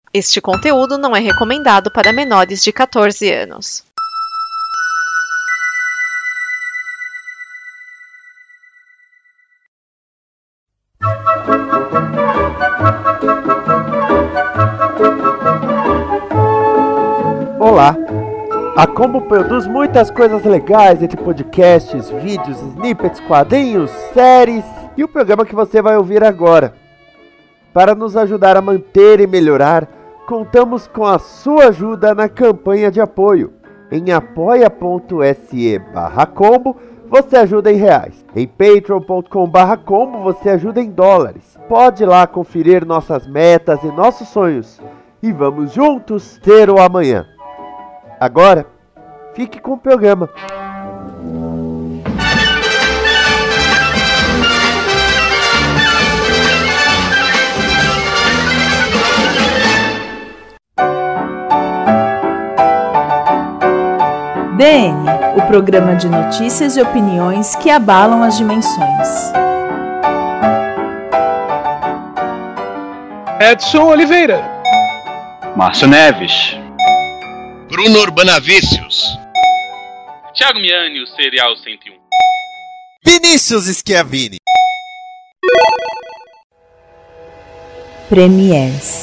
Este conteúdo não é recomendado para menores de 14 anos. Olá! A Combo produz muitas coisas legais, entre podcasts, vídeos, snippets, quadrinhos, séries e o programa que você vai ouvir agora. Para nos ajudar a manter e melhorar, contamos com a sua ajuda na campanha de apoio. Em apoia.se/combo você ajuda em reais. Em patreon.com/combo você ajuda em dólares. Pode ir lá conferir nossas metas e nossos sonhos. E vamos juntos ter o amanhã. Agora, fique com o programa. DN, o programa de notícias e opiniões que abalam as dimensões. Edson Oliveira, Márcio Neves, Bruno Urbanavícios, Thiago Miani, o Serial 101, Vinícius Schiavini, Premiers.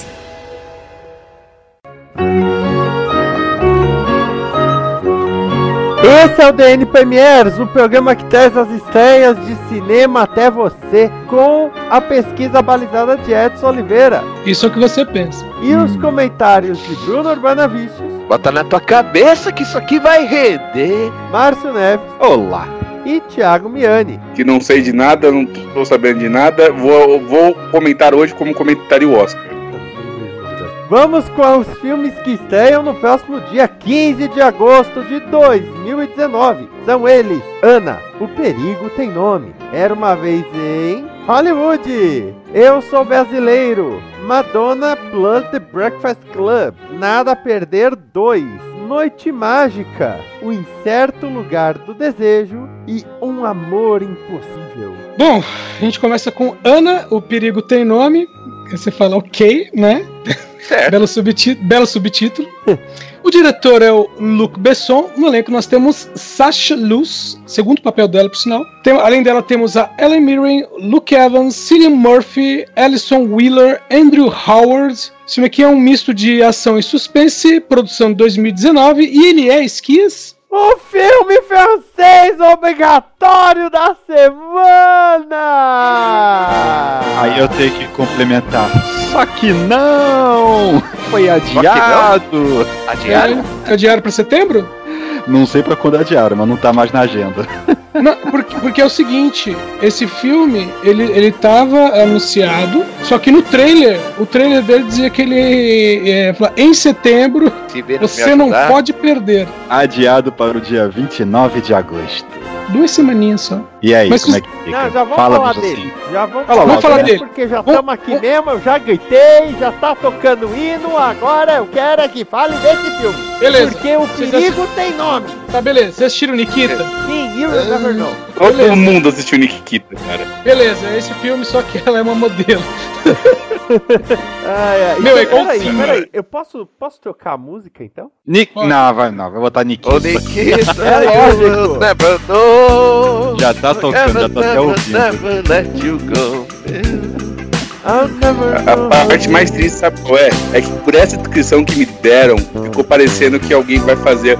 Esse é o DN Premiers, o programa que traz as estreias de cinema até você, com a pesquisa balizada de Edson Oliveira. isso é o que você pensa. E os comentários de Bruno Urbanavícios, bota na tua cabeça que isso aqui vai render. Márcio Neves Olá. e Thiago Miani. Que não sei de nada, não tô sabendo de nada, vou comentar hoje como comentaria o Oscar. Vamos com os filmes que estreiam no próximo dia 15 de agosto de 2019. São eles: Ana, O Perigo Tem Nome, Era Uma Vez em Hollywood, Eu Sou Brasileiro, Madonna plus The Breakfast Club, Nada a Perder 2, Noite Mágica, O Incerto Lugar do Desejo e Um Amor Impossível. Bom, a gente começa com Ana, O Perigo Tem Nome. Você fala ok, né? Certo. Belo subtítulo. O diretor é o Luc Besson. No elenco nós temos Sasha Luz, segundo papel dela, por sinal. Além dela temos a Ellen Mirren, Luke Evans, Cillian Murphy, Alison Wheeler, Andrew Howard. Esse filme aqui é um misto de ação e suspense, produção de 2019, e ele é, Esquias, O filme francês obrigatório da semana! Aí eu tenho que complementar. Só que não! Foi adiado! Adiado? Adiaram pra setembro? Não sei pra quando adiaram, mas não tá mais na agenda. Não, porque é o seguinte, esse filme, ele tava anunciado, só que no trailer, o trailer dele dizia que ele em setembro, você não pode perder. Adiado para o dia 29 de agosto. 2 semaninhas só. E aí, Mas como é que fica? Não, já vamos Fala falar dos dele. assim. Já vamos Vamos falar dele. Porque já estamos aqui mesmo, eu já gritei, já tá tocando hino, agora eu quero é que fale desse filme. Beleza. Porque o perigo tem nome. Tá, beleza. Vocês assistiram Nikita? Sim, you will never know. Todo mundo assistiu Nikita, cara. Beleza, é esse filme, só que ela é uma modelo. Meu, então, peraí, eu posso trocar a música então? Não, vai botar Nikita. O Nikita, É you will lógico. never know. Já tá tocando, já tô até ouvindo. Never let you go. I'll never A know. parte mais triste, sabe qual é? É que por essa descrição que me deram, ficou parecendo que alguém vai fazer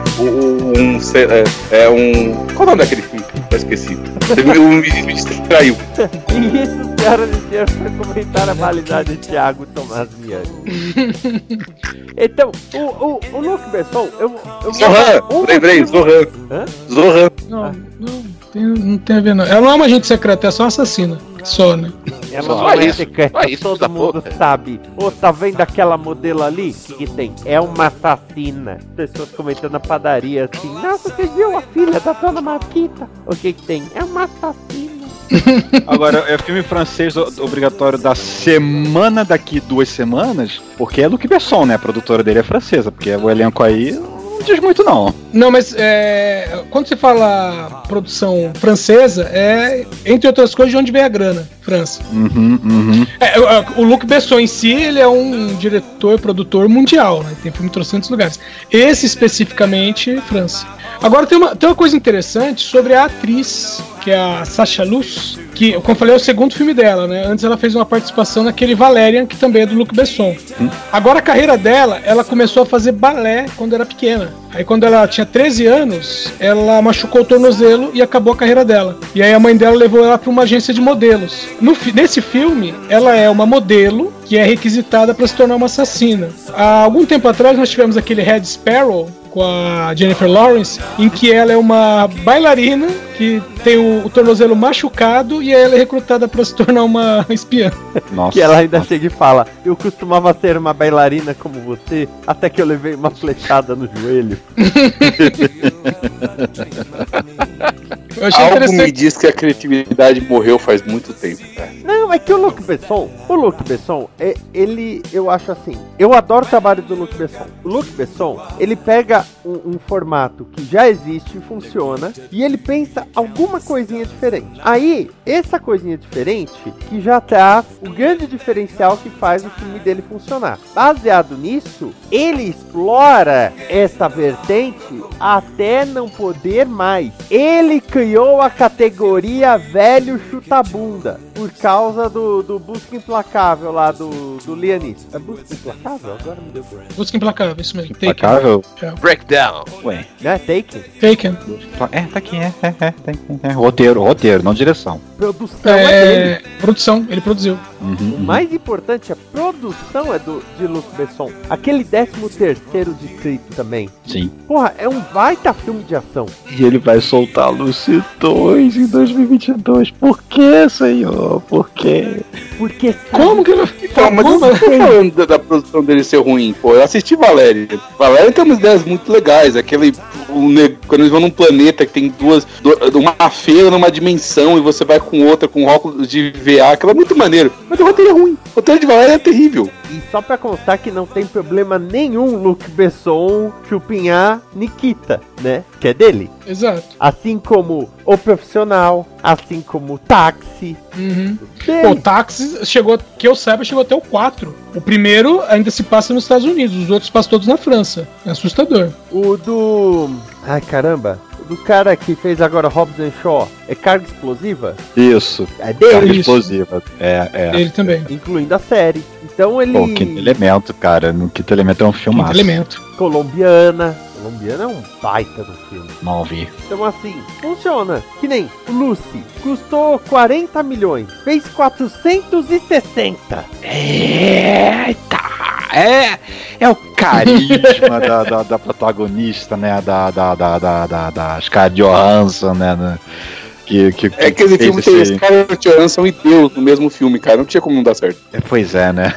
Qual o nome daquele filme? Eu esqueci. Me distraiu. E isso, senhoras e senhores, foi comentário a validade de Thiago Tomás Miani. Então, o Luc Besson, Zohan! Lembrei, Zohan. Hã? Zohan. Não tem a ver não. Ela não é uma agente secreta, é só uma assassina. Só, né? Ela Só não é isso, secreta, só isso todo da mundo porra. sabe. Ô, tá vendo aquela modelo ali? O que tem? É uma assassina. Pessoas comentando na padaria assim: nossa, você viu a filha da dona Marquita? O que tem? É uma assassina. Agora, é filme francês obrigatório da semana daqui 2 semanas, porque é Luc Besson, né? A produtora dele é francesa, porque o elenco aí não Não diz muito, não. Não, mas quando você fala produção francesa, entre outras coisas, de onde vem a grana? França. O Luc Besson em si, ele é um diretor, produtor mundial, né? Tem filme em trocentos lugares. Esse especificamente, França. Agora tem uma coisa interessante sobre a atriz, que é a Sacha Luz, que, como eu falei, é o segundo filme dela, né? Antes ela fez uma participação naquele Valerian, que também é do Luc Besson. Agora a carreira dela, ela começou a fazer balé quando era pequena. Aí quando ela tinha 13 anos, ela machucou o tornozelo e acabou a carreira dela. E aí a mãe dela levou ela para uma agência de modelos. Nesse filme, ela é uma modelo que é requisitada para se tornar uma assassina. Há algum tempo atrás nós tivemos aquele Red Sparrow com a Jennifer Lawrence, em que ela é uma bailarina que tem o tornozelo machucado e ela é recrutada para se tornar uma espiã. Nossa. Que ela ainda chega e fala: eu costumava ser uma bailarina como você, até que eu levei uma flechada no joelho. Algo me diz que a criatividade morreu faz muito tempo, cara. Não, é que o Luc Besson, eu acho assim, eu adoro o trabalho do Luc Besson. O Luc Besson, ele pega um formato que já existe e funciona, e ele pensa alguma coisinha diferente. Aí, essa coisinha diferente, que já traz o grande diferencial que faz o filme dele funcionar. Baseado nisso, ele explora essa vertente até não poder mais. Ele criou a categoria velho chuta-bunda, por causa do Busca Implacável lá do Liam Neeson. É Busca Implacável? Agora me deu branco. Busca Implacável, isso mesmo. Implacável? Breakdown. Ué. Não é Taken? Taken. Tá aqui, roteiro, não direção. Produção é dele. Produção, ele produziu. O mais importante, a produção é de Luc Besson. Aquele 13º distrito também. Sim. Porra, é um baita filme de ação. E ele vai soltar Lucy 2 em 2022. Por que, senhor? Por quê? Porque como que ele... Então, mas eu não tô falando da produção dele ser ruim, pô. Eu assisti Valéria. Valéria tem umas ideias muito legais. Quando eles vão num planeta que tem uma feira numa dimensão e você vai com outra, com óculos de VA, aquilo é muito maneiro. Mas o roteiro é ruim. O roteiro de Valéria é terrível. E só pra constar que não tem problema nenhum Luc Besson chupinhar Nikita, né? Que é dele. Exato. Assim como O Profissional, assim como Táxi. O Táxi que eu saiba, chegou até o 4. O primeiro ainda se passa nos Estados Unidos, os outros passam todos na França. É assustador. O do... Ai, caramba. Do cara que fez agora Hobbs and Shaw, é Carga Explosiva? Isso. É dele? Carga Explosiva. É. Ele também. Incluindo a série. Então ele... Pô, Quinto Elemento, cara. No Quinto Elemento é um filmaço. Quinto Elemento. Colombiana é um baita do filme. Não vi. Então assim, funciona. Que nem o Lucy. Custou 40 milhões. Fez 460. Eita! É o carisma da protagonista, né? Da Scarlett Johansson, né? Que aquele filme tem Scarlett Johansson e Deus no mesmo filme, cara. Não tinha como não dar certo. Pois é, né?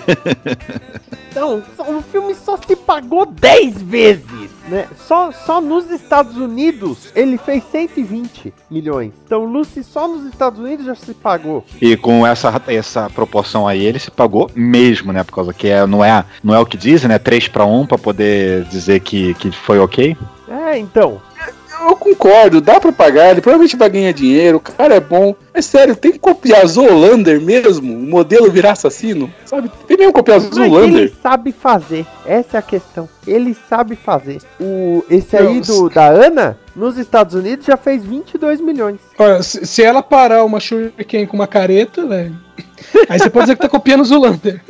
Então, o filme só se pagou 10 vezes, né? Só nos Estados Unidos ele fez 120 milhões. Então, Lucy só nos Estados Unidos já se pagou. E com essa proporção aí, ele se pagou mesmo, né? Por causa que não é o que dizem, né? 3-1 pra poder dizer que foi ok. Então... Eu concordo, dá pra pagar, ele provavelmente vai ganhar dinheiro, o cara é bom. É sério, tem que copiar Zoolander mesmo, o modelo virar assassino, sabe? Tem mesmo que copiar Zoolander. Ele sabe fazer, essa é a questão. Ele sabe fazer. Esse aí da Ana, nos Estados Unidos, já fez 22 milhões. Olha, se ela parar uma shuriken com uma careta, velho... Aí você pode dizer que tá copiando o Zoolander.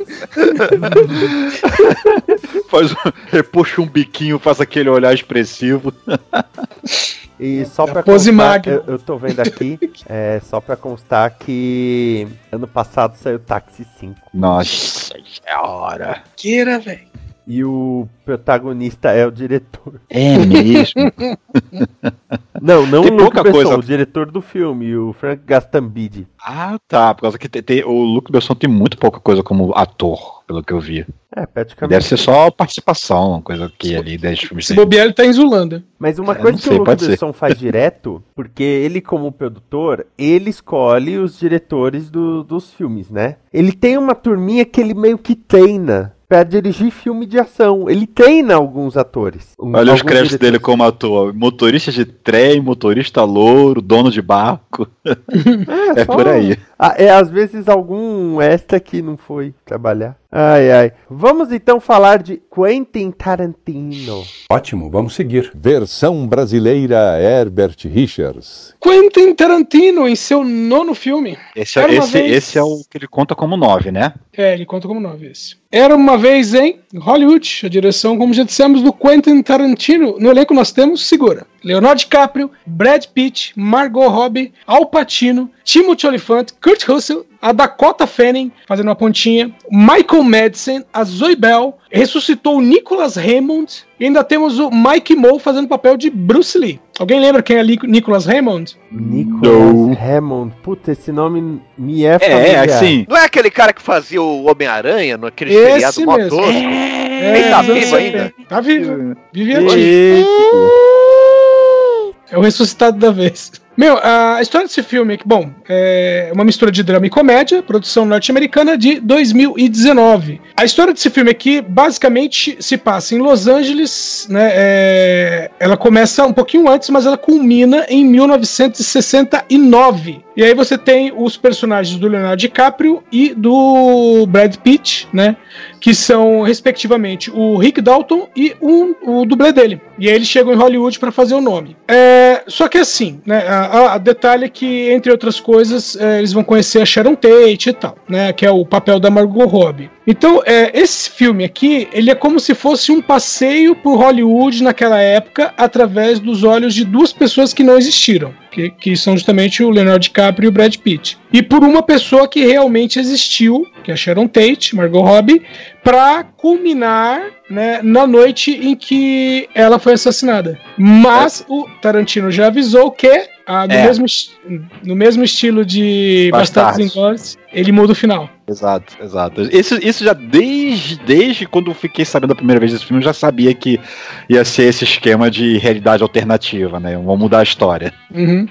Puxa um biquinho, faz aquele olhar expressivo. E só pra constar, eu tô vendo aqui, só pra constar que ano passado saiu Táxi 5. Nossa senhora. Queira, velho. E o protagonista é o diretor. É mesmo? Não tem o Luc Besson, coisa. O diretor do filme, o Frank Gastambide. Ah, tá. Por causa que o Luc Besson tem muito pouca coisa como ator, pelo que eu vi. Praticamente. Deve ser só participação, uma coisa que ali 10 filmes. Se bobear, ele tá em Zoolander. Mas uma coisa que o Luc Besson faz direto, porque ele, como produtor, ele escolhe os diretores dos filmes, né? Ele tem uma turminha que ele meio que treina pra dirigir filme de ação. Ele treina alguns atores. Olha os créditos dele como ator. Motorista de trem, motorista louro, dono de barco. É por aí. Às vezes algum extra que não foi trabalhar. Ai. Vamos então falar de Quentin Tarantino. Ótimo, vamos seguir. Versão brasileira Herbert Richards. Quentin Tarantino em seu 9º filme. Esse é o que ele conta como 9, né? Ele conta como 9 esse. Era uma vez em Hollywood, a direção, como já dissemos, do Quentin Tarantino. No elenco nós temos, segura, Leonardo DiCaprio, Brad Pitt, Margot Robbie, Al Pacino, Timothy Olyphant, Kurt Russell, a Dakota Fanning, fazendo uma pontinha, Michael Madsen, a Zoe Bell, ressuscitou o Nicholas Hammond, e ainda temos o Mike Moe fazendo o papel de Bruce Lee. Alguém lembra quem é Nicholas Hammond? Nicholas Hammond. Puta, esse nome me é familiar. Assim. Não é aquele cara que fazia o Homem-Aranha naquele feriado mó tosco? Ele tá vivo ainda? Tá vivo. Vivia É o ressuscitado da vez. A história desse filme é uma mistura de drama e comédia, produção norte-americana de 2019. A história desse filme aqui, basicamente, se passa em Los Angeles, né? Ela começa um pouquinho antes, mas ela culmina em 1969. E aí você tem os personagens do Leonardo DiCaprio e do Brad Pitt, né? Que são, respectivamente, o Rick Dalton e o dublê dele. E aí eles chegam em Hollywood para fazer o nome. Só que assim, né? A detalhe é que, entre outras coisas, eles vão conhecer a Sharon Tate e tal, né? Que é o papel da Margot Robbie. Então, esse filme aqui, ele é como se fosse um passeio por Hollywood naquela época, através dos olhos de duas pessoas que não existiram, que são justamente o Leonardo DiCaprio e o Brad Pitt. E por uma pessoa que realmente existiu, que é a Sharon Tate, Margot Robbie, para culminar, né, na noite em que ela foi assassinada. Mas o Tarantino já avisou que, no mesmo estilo de Bastardos Inglórios, ele muda o final. Exato. Isso já desde quando eu fiquei sabendo a primeira vez desse filme, eu já sabia que ia ser esse esquema de realidade alternativa, né? Vamos mudar a história. Uhum.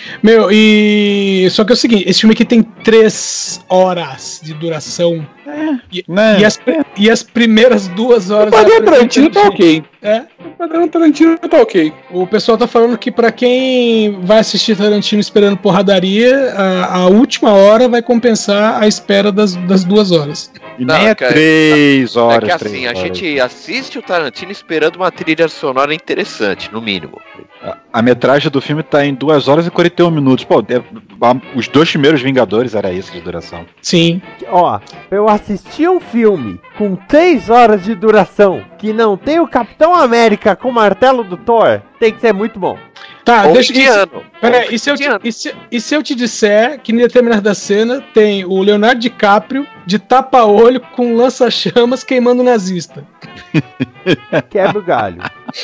Só que é o seguinte, esse filme aqui tem 3 horas de duração. E as primeiras 2 horas... O padrão Tarantino tá ok. O padrão Tarantino tá ok. O pessoal tá falando que pra quem vai assistir Tarantino esperando porradaria, a última hora vai compensar a espera das 2 horas. E nem 3 horas. É que assim, a gente assiste o Tarantino esperando uma trilha sonora interessante, no mínimo. A metragem do filme tá em 2 horas e 41 minutos. Pô, os 2 primeiros Vingadores era isso de duração. Sim. Pra eu assistir um filme com 3 horas de duração que não tem o Capitão América com o martelo do Thor, tem que ser muito bom. Tá, deixa eu... Peraí, e se eu te disser que em determinada cena tem o Leonardo DiCaprio de tapa-olho com lança-chamas queimando nazista? Quebra o galho.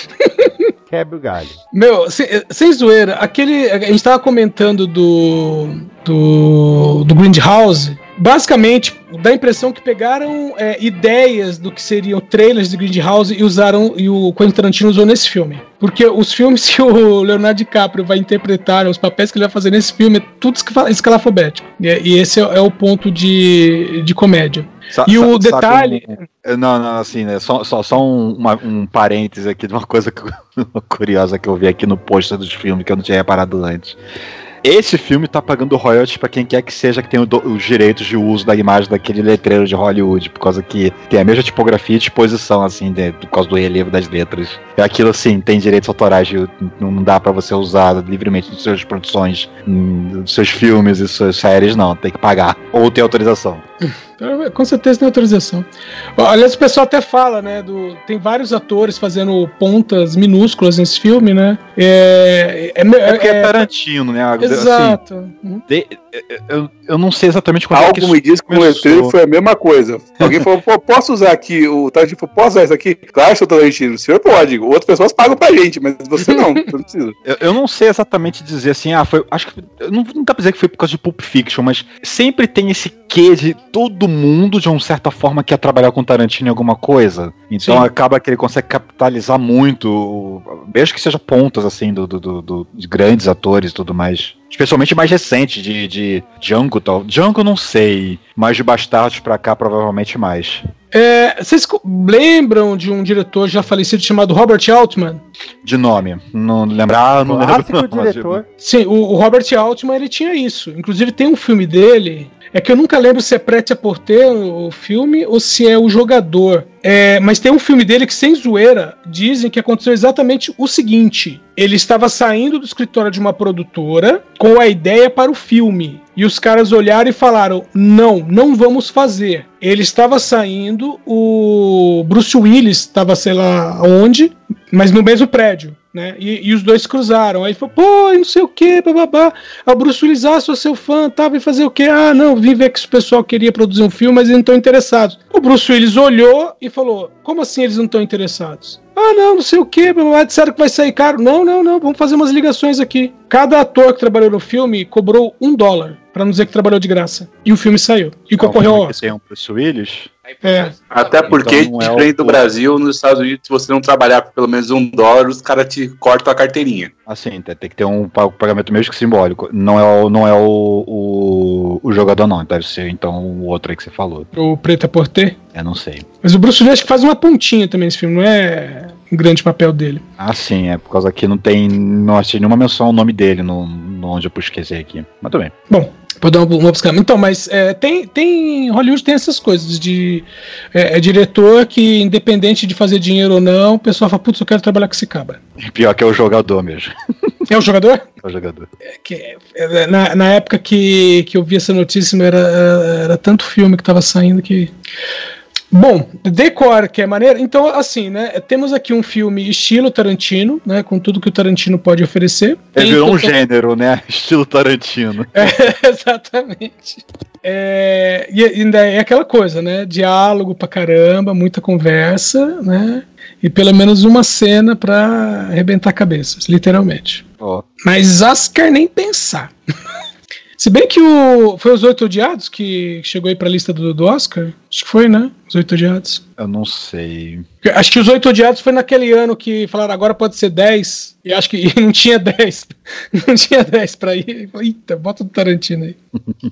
Sem zoeira, a gente tava comentando do Grindhouse. Basicamente, dá a impressão que pegaram ideias do que seriam trailers de Grindhouse e usaram, e o Quentin Tarantino usou nesse filme. Porque os filmes que o Leonardo DiCaprio vai interpretar, os papéis que ele vai fazer nesse filme, é tudo escalafobético. E esse é o ponto de comédia. O detalhe... assim, né, só um parêntese aqui de uma coisa curiosa que eu vi aqui no pôster dos filmes que eu não tinha reparado antes. Esse filme tá pagando royalties pra quem quer que seja que tenha os direitos de uso da imagem daquele letreiro de Hollywood, por causa que tem a mesma tipografia e disposição, assim, por causa do relevo das letras. É aquilo assim, tem direitos autorais, não dá pra você usar livremente nas suas produções, nos seus filmes e suas séries, não, tem que pagar, ou ter autorização. Com certeza tem autorização. Aliás, o pessoal até fala, né? Tem vários atores fazendo pontas minúsculas nesse filme, né? Porque é Tarantino, né? Exato. Assim, eu não sei exatamente quando é que isso me disse que o letreiro foi a mesma coisa. Alguém falou, posso usar aqui o Tarantino? Posso usar isso aqui? Claro, seu Tarantino, o senhor pode. Outras pessoas pagam pra gente, mas você não precisa. Eu não sei exatamente dizer assim, acho que não dá pra dizer que foi por causa de Pulp Fiction, mas sempre tem esse quê de todo mundo, de uma certa forma, quer trabalhar com Tarantino em alguma coisa. Então Sim. Acaba que ele consegue capitalizar muito, mesmo que seja pontas, assim, de grandes atores e tudo mais. Especialmente mais recente, de Django e tal. Django não sei, mas de Bastardos pra cá provavelmente mais. Vocês lembram de um diretor já falecido chamado Robert Altman? De nome, não lembrar, não lembro. Clássico diretor. Sim, o Robert Altman, ele tinha isso. Inclusive tem um filme dele, é que eu nunca lembro se é Prêt-à-Porter o filme ou se é O Jogador. Mas tem um filme dele que, sem zoeira, dizem que aconteceu exatamente o seguinte: ele estava saindo do escritório de uma produtora com a ideia para o filme. E os caras olharam e falaram: não vamos fazer. Ele estava saindo, o Bruce Willis estava, sei lá onde, mas no mesmo prédio, né? E os dois cruzaram. Aí falou: pô, não sei o que, bababá. O Bruce Willis, sou seu fã, tá? Vem fazer o quê? Não, vim ver que o pessoal queria produzir um filme, mas eles não estão interessados. O Bruce Willis olhou e falou: como assim eles não estão interessados? Não sei o que, disseram que vai sair caro. Não, vamos fazer umas ligações aqui. Cada ator que trabalhou no filme cobrou $1, pra não dizer que trabalhou de graça. E o filme saiu. E concorreu ao Oscar. Tem um Bruce Willis? Até porque, então, diferente do Brasil, nos Estados Unidos, se você não trabalhar por pelo menos $1, os caras te cortam a carteirinha. Assim, tem que ter um pagamento mesmo que simbólico. Não é o jogador, não. Deve ser, então, o outro aí que você falou. O Prêt-à-Porter? Não sei. Mas o Bruce Willis acho que faz uma pontinha também nesse filme, não é um grande papel dele. Sim, por causa que não achei nenhuma menção ao nome dele onde eu pesquisei aqui. Mas tudo bem. Bom, vou dar uma buscada. Então, mas Hollywood tem essas coisas de diretor que, independente de fazer dinheiro ou não, o pessoal fala: putz, eu quero trabalhar com esse cabra. Pior que é o jogador mesmo. É o jogador? É o jogador. Na época que eu vi essa notícia, era tanto filme que tava saindo que... Bom, Decor, que é maneiro. Então, assim, né? Temos aqui um filme estilo Tarantino, né? Com tudo que o Tarantino pode oferecer. Virou um gênero, né? Estilo Tarantino. Exatamente. E ainda é aquela coisa, né? Diálogo pra caramba, muita conversa, né? E pelo menos uma cena pra arrebentar cabeças, literalmente. Mas Oscar nem pensar. Se bem que foi Os Oito Odiados que chegou aí pra lista do Oscar? Acho que foi, né? Os Oito Odiados. Eu não sei. Acho que Os Oito Odiados foi naquele ano que falaram agora pode ser 10. E acho que não tinha 10. Não tinha 10 pra ir. Eita, bota do Tarantino aí.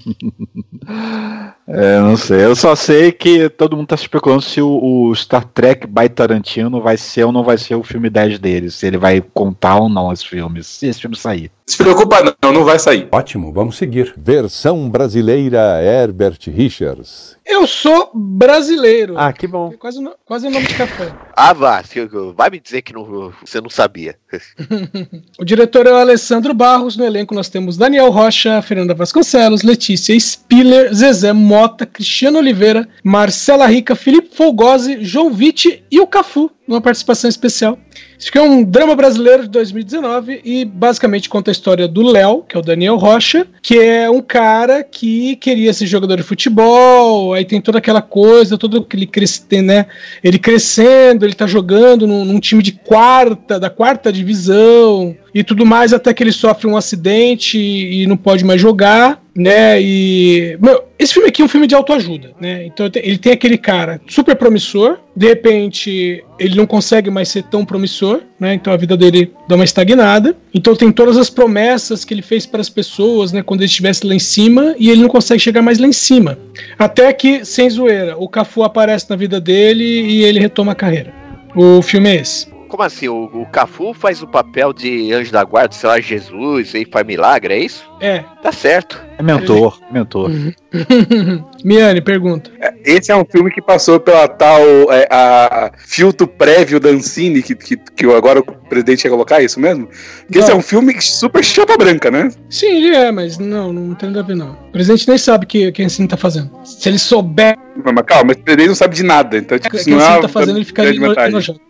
Não sei. Eu só sei que todo mundo tá especulando se o Star Trek by Tarantino vai ser ou não vai ser o filme 10 dele. Se ele vai contar ou não esse filme. Se esse filme sair. Se preocupa não vai sair. Ótimo, vamos seguir. Versão brasileira Herbert Richards. Eu sou brasileiro. Que bom. Quase o nome de café. Vai me dizer que você não sabia. O diretor é o Alessandro Barros. No elenco nós temos Daniel Rocha, Fernanda Vasconcelos, Letícia Spiller, Zezé Mota, Cristiano Oliveira, Marcela Rica, Felipe Folgose, João Vitti e o Cafu, numa participação especial. Isso aqui é um drama brasileiro de 2019 e basicamente conta a história do Léo, que é o Daniel Rocha, que é um cara que queria ser jogador de futebol, aí tem toda aquela coisa, todo que ele cresce, né? Ele crescendo, ele tá jogando num time da quarta divisão e tudo mais, até que ele sofre um acidente e não pode mais jogar, né? E esse filme aqui é um filme de autoajuda, né? Então ele tem aquele cara super promissor, de repente ele não consegue mais ser tão promissor, né? Então a vida dele dá uma estagnada. Então tem todas as promessas que ele fez para as pessoas, né? Quando ele estivesse lá em cima, e ele não consegue chegar mais lá em cima. Até que, sem zoeira, o Cafu aparece na vida dele e ele retoma a carreira. O filme é esse. Como assim? O Cafu faz o papel de anjo da guarda, sei lá, Jesus, e faz milagre, é isso? Tá certo. É mentor. Miane, pergunta. Esse é um filme que passou pela tal filtro prévio da Ancine, que agora o presidente ia colocar, isso mesmo? Porque esse é um filme super chapa branca, né? Sim, ele é, mas não tem nada a ver, não. O presidente nem sabe o que a Ancine tá fazendo. Se ele souber... Mas calma, mas o presidente não sabe de nada, então tipo, o que a Ancine tá fazendo, ele fica enojado.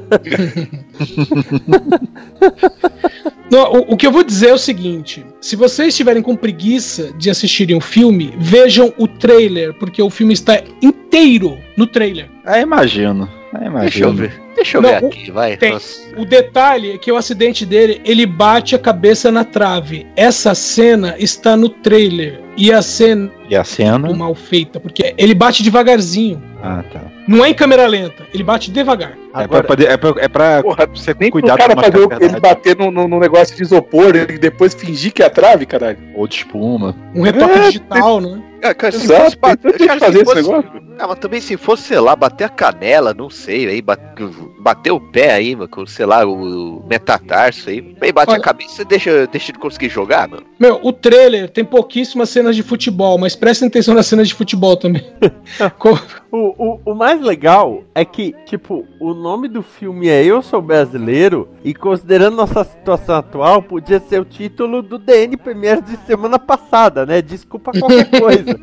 Não, o que eu vou dizer é o seguinte: se vocês estiverem com preguiça de assistirem o filme, vejam o trailer, porque o filme está inteiro no trailer. Imagino. Deixa eu ver. Deixa eu ver aqui, vai. Tem. O detalhe é que o acidente dele, ele bate a cabeça na trave. Essa cena está no trailer. E a cena muito mal feita, porque ele bate devagarzinho. Ah, tá. Não é em câmera lenta, ele bate devagar. Agora, é pra você nem cuidar pro cara fazer ele bater no negócio de isopor e depois fingir que é a trave, caralho. Ou de espuma. Um retoque digital, né? Cara, se Exato, fosse bater, tem que fazer esse negócio. Mas também se fosse, sei lá, bater a canela, não sei, aí bater o pé aí, com, sei lá, o metatarso aí bate a cabeça e deixa de conseguir jogar, mano. Meu, o trailer tem pouquíssimas cenas de futebol, mas prestem atenção nas cenas de futebol também. O mais legal é que, tipo, o nome do filme é Eu Sou Brasileiro, e considerando nossa situação atual, podia ser o título do DN Premier de semana passada, né? Desculpa qualquer coisa.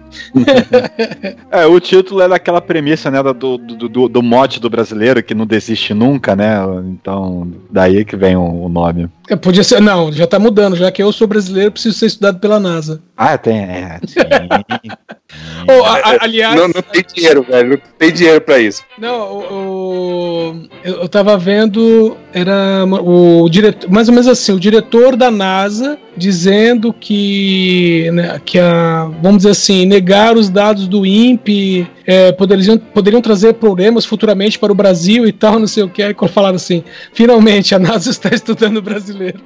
O título é daquela premissa, né, do mote do brasileiro, que não desiste nunca, né? Então, daí que vem o nome. Podia ser, não, já tá mudando, já que eu sou brasileiro, preciso ser estudado pela NASA. Ah, tem, sim. Aliás... Não tem dinheiro, velho, não tem dinheiro pra isso. Não, eu tava vendo, era o diretor, mais ou menos assim, o diretor da NASA dizendo que, né, vamos dizer assim, negar os dados do INPE poderiam trazer problemas futuramente para o Brasil e tal, não sei o que. Aí falaram assim, finalmente a NASA está estudando o brasileiro.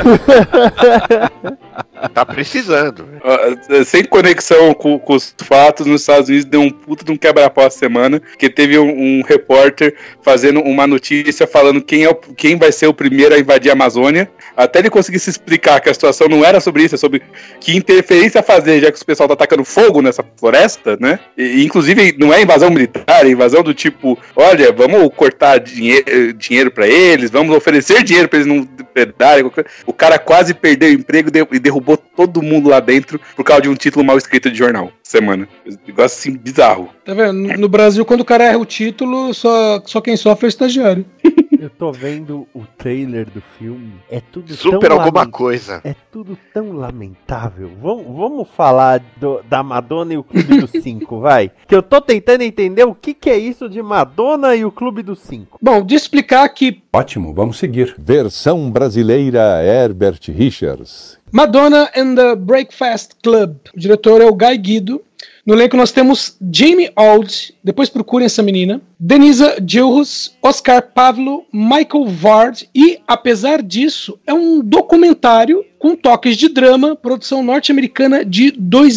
Tá precisando. Sem conexão com os fatos, nos Estados Unidos deu um puto de um quebra-pau essa semana, que teve um repórter fazendo uma notícia falando quem vai ser o primeiro a invadir a Amazônia, até ele conseguir se explicar que a situação não era sobre isso, é sobre que interferência fazer, já que o pessoal tá atacando fogo nessa floresta, né? E, inclusive, não é invasão militar, é invasão do tipo, olha, vamos cortar dinheiro pra eles, vamos oferecer dinheiro pra eles não depredarem. O cara quase perdeu o emprego e derrubou todo mundo lá dentro por causa de um título mal escrito de jornal. Semana. Negócio assim, bizarro. Tá vendo? No Brasil, quando o cara erra o título, só quem sofre é o estagiário. Eu tô vendo o trailer do filme. É tudo super tão alguma coisa. É tudo tão lamentável. Vamos falar da Madonna e o Clube dos 5, vai? Que eu tô tentando entender o que é isso de Madonna e o Clube dos 5. Bom, de explicar que... Ótimo, vamos seguir. Versão brasileira Herbert Richards. Madonna and the Breakfast Club. O diretor é o Guy Guido. No elenco nós temos Jamie Auld, depois procurem essa menina, Denisa Gilhus, Oscar Pavlo, Michael Vard e, apesar disso, é um documentário com toques de drama, produção norte-americana de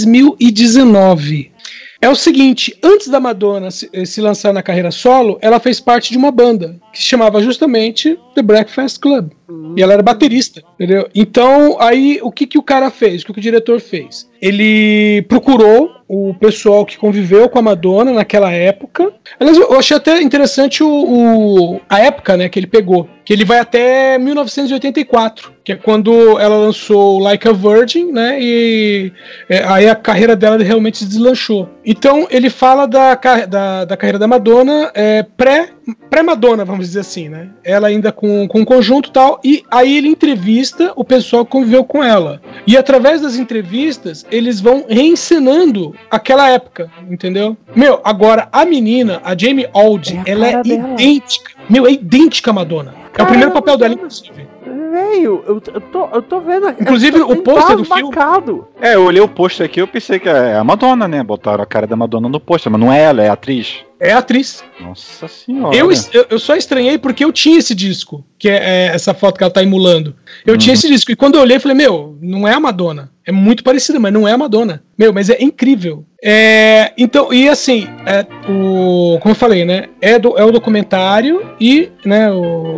2019. É o seguinte, antes da Madonna se lançar na carreira solo, ela fez parte de uma banda que se chamava justamente The Breakfast Club. E ela era baterista, entendeu? Então, aí, o que o cara fez? O que o diretor fez? Ele procurou o pessoal que conviveu com a Madonna naquela época. Aliás, eu achei até interessante a época, né, que ele pegou. Que ele vai até 1984, que é quando ela lançou Like a Virgin, né? E aí a carreira dela realmente se deslanchou. Então, ele fala da carreira da Madonna pré-Madonna, vamos dizer assim, né? Ela ainda com um conjunto e tal, e aí ele entrevista o pessoal que conviveu com ela. E através das entrevistas, eles vão reencenando aquela época, entendeu? Meu, agora a menina, a Jamie Auld, ela é idêntica. Meu, é idêntica a Madonna. É o primeiro papel dela, inclusive. Velho, eu tô vendo aqui. Inclusive, o pôster do filme. Eu olhei o pôster aqui, eu pensei que é a Madonna, né? Botaram a cara da Madonna no pôster, mas não é ela, é a atriz. É a atriz. Nossa senhora. Eu só estranhei porque eu tinha esse disco, que é essa foto que ela tá emulando. Eu tinha esse disco, e quando eu olhei, eu falei, meu, não é a Madonna. É muito parecida, mas não é a Madonna. Meu, mas é incrível. Então, e assim, como eu falei, né? É o documentário e, né,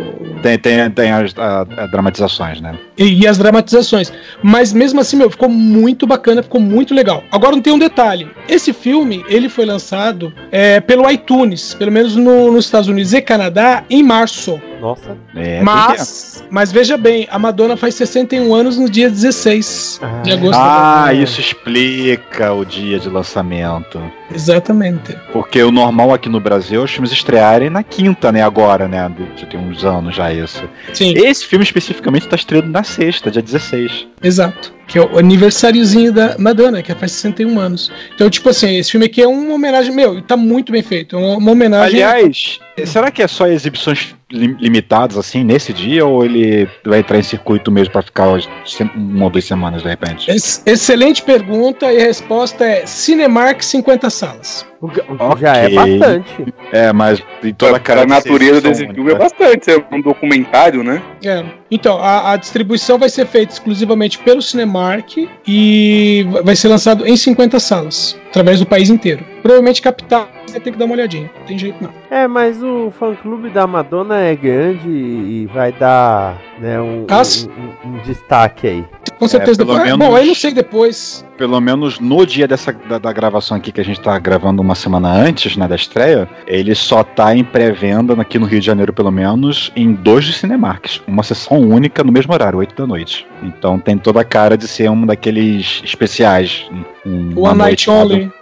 Tem as dramatizações, né? E as dramatizações. Mas mesmo assim, meu, ficou muito bacana, ficou muito legal. Agora não tem um detalhe. Esse filme, ele foi lançado pelo iTunes, pelo menos nos Estados Unidos e Canadá, em março. Nossa. Mas veja bem, a Madonna faz 61 anos no dia 16 de agosto. Isso explica o dia de lançamento. Exatamente. Porque o normal aqui no Brasil é os filmes estrearem na quinta, né? Agora, né? Já tem uns anos já isso. Sim. Esse filme especificamente tá estreando na sexta, dia 16. Exato. que é o aniversáriozinho da Madonna, que faz 61 anos. Então, tipo assim, esse filme aqui é uma homenagem, e tá muito bem feito. É uma homenagem. Aliás, será que é só exibições limitadas, assim, nesse dia, ou ele vai entrar em circuito mesmo pra ficar 1 ou 2 semanas, de repente? Excelente pergunta, e a resposta é Cinemark 50 salas. O que já é bastante. Mas em toda a natureza desse filme é bastante. É um documentário, né? Então, a distribuição vai ser feita exclusivamente pelo Cinemark e vai ser lançado em 50 salas, através do país inteiro. Provavelmente capital, você vai ter que dar uma olhadinha. Não tem jeito não. Mas o fã-clube da Madonna é grande e vai dar, né, um destaque aí. Com certeza. Pelo menos, bom, aí não sei depois. Pelo menos no dia da gravação aqui, que a gente tá gravando uma semana antes, né, da estreia, ele só tá em pré-venda aqui no Rio de Janeiro, pelo menos, em 2 de Cinemarks. Uma sessão única no mesmo horário, 8 da noite. Então tem toda a cara de ser um daqueles especiais. One Night Only.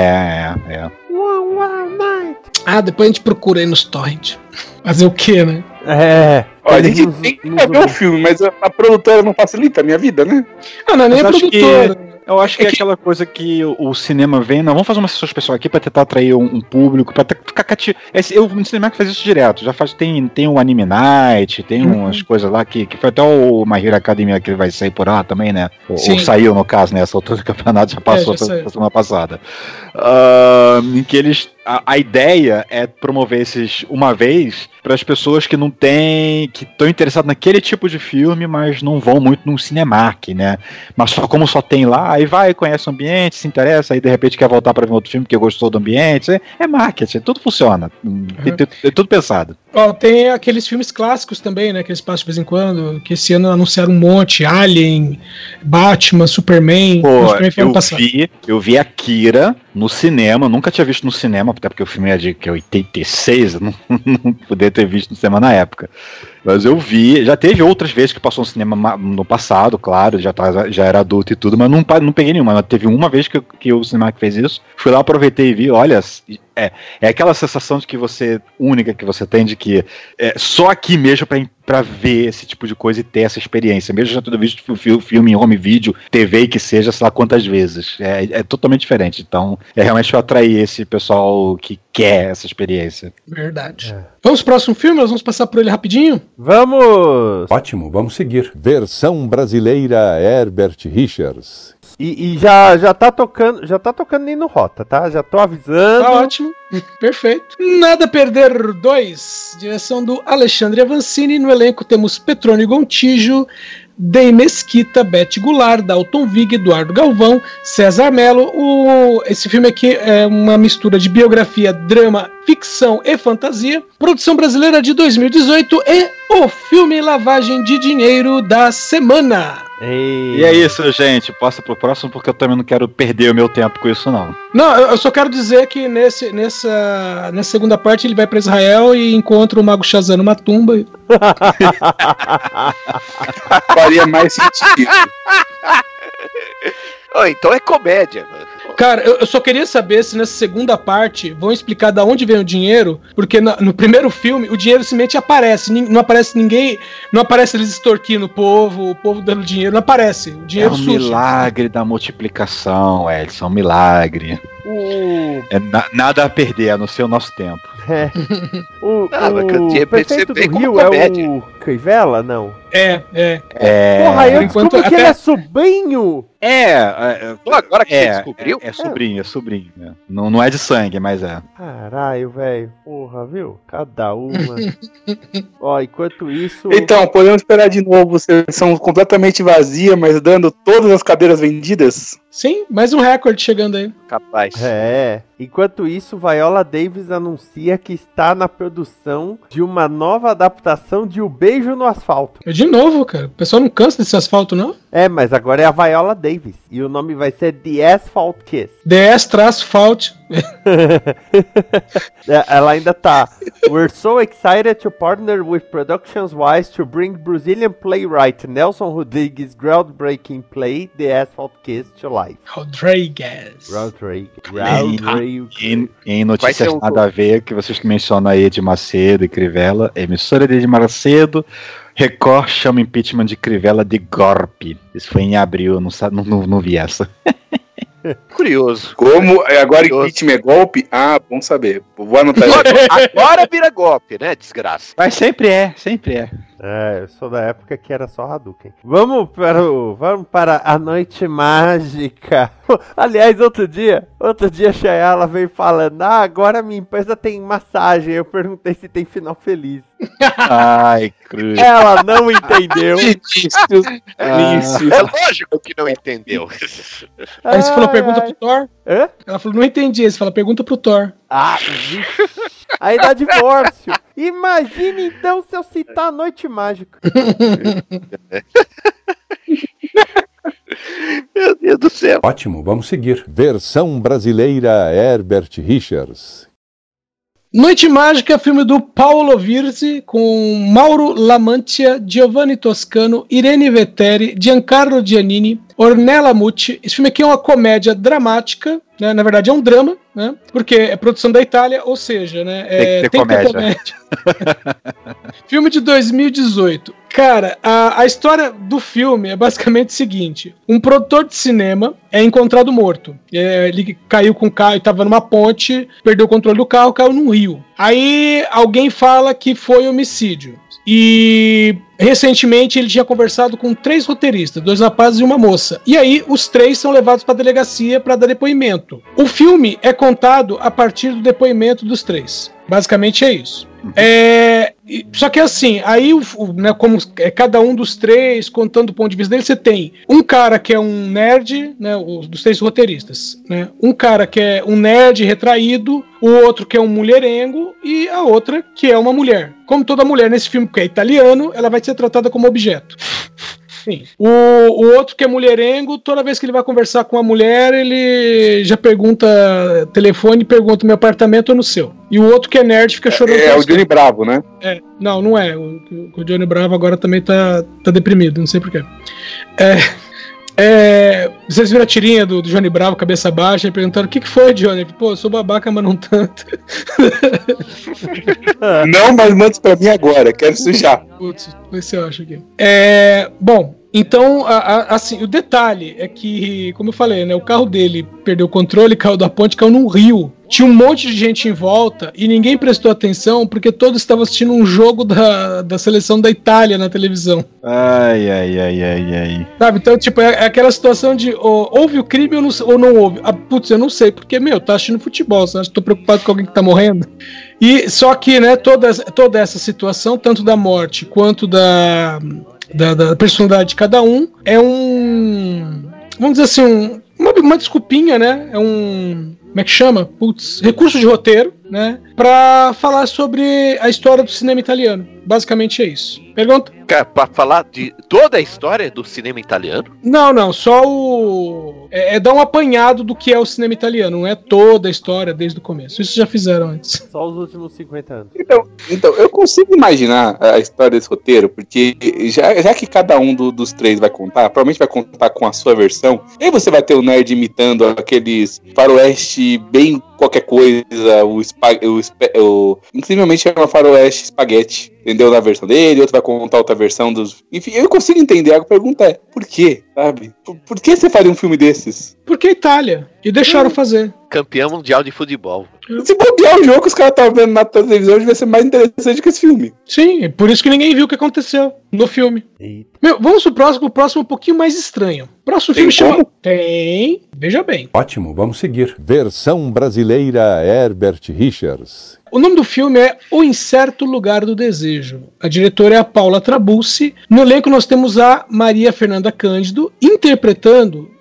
One Night. Depois a gente procura aí nos torrent. Fazer o quê, né? A gente tem que ver o filme, mas a produtora não facilita a minha vida, né? Não é nem a produtora. Eu acho que é aquela coisa que o cinema vem, vamos fazer uma sessão especial aqui pra tentar atrair um público, pra ficar cativo. O cinema faz isso direto, já faz, tem o Anime Night, tem umas coisas lá que foi até o My Hero Academia que vai sair por lá também, né? Ou saiu, no caso, né? Essa altura do campeonato já passou a semana passada. Em que eles... A ideia é promover esses uma vez para as pessoas que não têm, que estão interessadas naquele tipo de filme, mas não vão muito num Cinemark, né? Mas como só tem lá, aí vai, conhece o ambiente, se interessa, aí de repente quer voltar para ver outro filme porque gostou do ambiente. É marketing, tudo funciona. É tudo pensado. Tem aqueles filmes clássicos também, né? Que eles passam de vez em quando, que esse ano anunciaram um monte: Alien, Batman, Superman. Eu vi Akira no cinema, nunca tinha visto no cinema, até porque o filme é de 86, eu não poderia ter visto no cinema na época. Mas eu vi, já teve outras vezes que passou no cinema no passado, claro, já era adulto e tudo, mas não peguei nenhuma. Mas teve uma vez que o Cinemark fez isso, fui lá, aproveitei e vi, olha, é aquela sensação de que única que você tem de que só aqui mesmo pra ver esse tipo de coisa e ter essa experiência, mesmo já tendo visto filme em home video, TV e que seja, sei lá quantas vezes, é totalmente diferente, então é realmente pra atrair esse pessoal que quer essa experiência. Verdade. Vamos pro próximo filme, nós vamos passar por ele rapidinho? Vamos! Ótimo, vamos seguir. Versão brasileira Herbert Richards. E já tá tocando nem no Rota, tá? Já tô avisando. Tá ótimo, perfeito. Nada a Perder 2, direção do Alexandre Avancini. No elenco temos Petrônio Gontijo, Dey Mesquita, Beth Goulart, Dalton Vig, Eduardo Galvão, César Mello. Esse filme aqui é uma mistura de biografia, drama, ficção e fantasia. Produção brasileira de 2018 e o filme Lavagem de Dinheiro da semana. E é isso, gente. Passa pro próximo porque eu também não quero perder o meu tempo com isso, não. Não, eu só quero dizer que nessa segunda parte ele vai pra Israel e encontra o Mago Shazam numa tumba. Faria mais sentido. Então é comédia, mano. Cara, eu só queria saber se nessa segunda parte vão explicar de onde vem o dinheiro, porque no primeiro filme o dinheiro simplesmente aparece, não aparece ninguém, não aparece eles extorquindo o povo dando dinheiro, não aparece, o dinheiro surge. Milagre da multiplicação, Edson, um milagre. Nada a perder, a não ser o nosso tempo. O prefeito do Rio é o Crivella, não? Porra, eu descobri que ele é sobrinho! Agora que você descobriu? É sobrinho. Né? Não é de sangue, mas é. Caralho, velho. Porra, viu? Cada uma. Enquanto isso... Então, podemos esperar de novo sessão completamente vazia, mas dando todas as cadeiras vendidas? Sim, mais um recorde chegando aí. Capaz. Enquanto isso, Viola Davis anuncia que está na produção de uma nova adaptação de O Beijo no Asfalto. De novo, cara. O pessoal não cansa desse asfalto, não? Mas agora é a Viola Davis. E o nome vai ser The Asphalt Kiss. The Asphalt Ela ainda tá. We're so excited to partner with Productions Wise to bring Brazilian playwright Nelson Rodrigues' groundbreaking play The Asphalt Kiss to life. Rodrigues. Em notícias nada a ver, que vocês mencionam aí de Macedo e Crivella, emissora de Macedo, Record chama impeachment de Crivella de golpe. Isso foi em abril, não vi essa. Curioso. Como agora impeachment é golpe? Ah, bom saber. Vou anotar isso. Agora vira golpe, né? Desgraça. Mas sempre é. Eu sou da época que era só Hadouken. Vamos para a Noite Mágica. Aliás, outro dia a Chayala veio falando, agora minha empresa tem massagem. Eu perguntei se tem final feliz. Ai, cruz. Ela não entendeu. É lógico que não entendeu. Aí você falou, pergunta pro Thor? Hã? Ela falou, não entendi. Você fala, pergunta pro Thor. Aí dá divórcio. Imagine então se eu citar a Noite Mágica. Meu Deus do céu. Ótimo, vamos seguir. Versão brasileira Herbert Richards. Noite Mágica, filme do Paolo Virzi, com Mauro Lamantia, Giovanni Toscano, Irene Vetteri, Giancarlo Giannini, Ornella Mucci. Esse filme aqui é uma comédia dramática, né? Na verdade é um drama, né? Porque é produção da Itália, ou seja, né? Tem que ter comédia. Filme de 2018. Cara, a história do filme é basicamente o seguinte: um produtor de cinema é encontrado morto. Ele caiu com o carro, estava numa ponte, perdeu o controle do carro, caiu num rio. Aí alguém fala que foi homicídio. E recentemente ele tinha conversado com 3 roteiristas, 2 rapazes e uma moça. E aí os 3 são levados para a delegacia para dar depoimento. O filme é contado a partir do depoimento dos 3. Basicamente é isso. Só que assim, aí né, como é cada um dos 3 contando o ponto de vista dele, você tem um cara que é um nerd, né, dos 3 roteiristas, né, um cara que é um nerd retraído, o outro que é um mulherengo e a outra que é uma mulher. Como toda mulher nesse filme que é italiano, ela vai ser tratada como objeto. Sim. O outro que é mulherengo, toda vez que ele vai conversar com a mulher, ele já pergunta telefone, pergunta meu apartamento ou no seu. E o outro que é nerd fica chorando. É o Johnny Bravo, né? Não é. O Johnny Bravo agora também tá deprimido, não sei porquê. Vocês viram a tirinha do Johnny Bravo, cabeça baixa, e perguntaram: o que foi, Johnny? Pô, eu sou babaca, mas não tanto. Não, mas manda pra mim agora, quero isso já. Putz, vê se eu acho aqui. Bom, então, assim, o detalhe é que, como eu falei, né, o carro dele perdeu o controle, caiu da ponte, caiu num rio. Tinha um monte de gente em volta e ninguém prestou atenção porque todos estavam assistindo um jogo da seleção da Itália na televisão. Ai. Sabe, então, tipo, é aquela situação de houve o crime ou não houve? Putz, eu não sei, porque, tá assistindo futebol, você acha que tô preocupado com alguém que tá morrendo? E só que, né, toda essa situação, tanto da morte quanto da personalidade de cada um, é vamos dizer assim, uma desculpinha, né? É como é que chama? Recurso de roteiro, né? Pra falar sobre a história do cinema italiano. Basicamente é isso. Pergunta? Pra falar de toda a história do cinema italiano? Não, só dar um apanhado do que é o cinema italiano, não é toda a história desde o começo. Isso já fizeram antes. Só os últimos 50 anos. Então eu consigo imaginar a história desse roteiro, porque já que cada um dos 3 vai contar, provavelmente vai contar com a sua versão, e aí você vai ter o nerd imitando aqueles faroeste bem qualquer coisa, incrivelmente é uma faroeste espaguete, entendeu? Na versão dele, outro vai contar outra versão dos... Enfim, eu consigo entender, a pergunta é, por quê? Sabe? Por que você faria um filme desses? Porque é Itália, e deixaram fazer. Campeão mundial de futebol. Se bobear o jogo que os caras estavam vendo na televisão, vai ser mais interessante que esse filme. Sim, por isso que ninguém viu o que aconteceu no filme. Vamos pro próximo um pouquinho mais estranho. Próximo filme chama... Tem, veja bem. Ótimo, vamos seguir. Versão brasileira Herbert Richards. O nome do filme é O Incerto Lugar do Desejo. A diretora é a Paula Trabulsi. No elenco nós temos a Maria Fernanda Cândido interpretando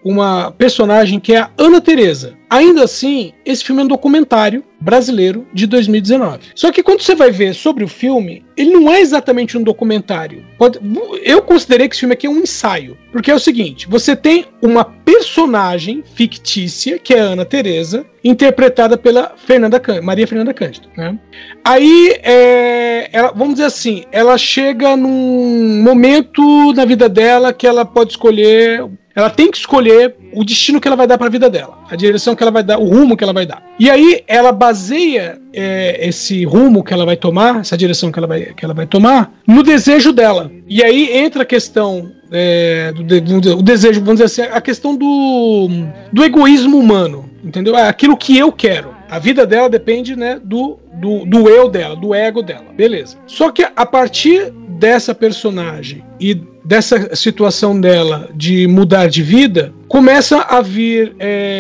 uma personagem que é a Ana Teresa. Ainda assim, esse filme é um documentário brasileiro de 2019. Só que quando você vai ver sobre o filme, ele não é exatamente um documentário. Eu considerei que esse filme aqui é um ensaio. Porque é o seguinte, você tem uma personagem fictícia, que é a Ana Teresa, interpretada pela Maria Fernanda Cândido. Né? Aí, vamos dizer assim, ela chega num momento na vida dela que ela pode escolher... Ela tem que escolher o destino que ela vai dar para a vida dela, a direção que ela vai dar, o rumo que ela vai dar. E aí ela baseia esse rumo que ela vai tomar, essa direção que ela vai tomar, no desejo dela. E aí entra a questão do desejo, vamos dizer assim, a questão do egoísmo humano, entendeu? É aquilo que eu quero. A vida dela depende, né, do eu dela, do ego dela, beleza. Só que a partir dessa personagem e dessa situação dela de mudar de vida, começa a vir,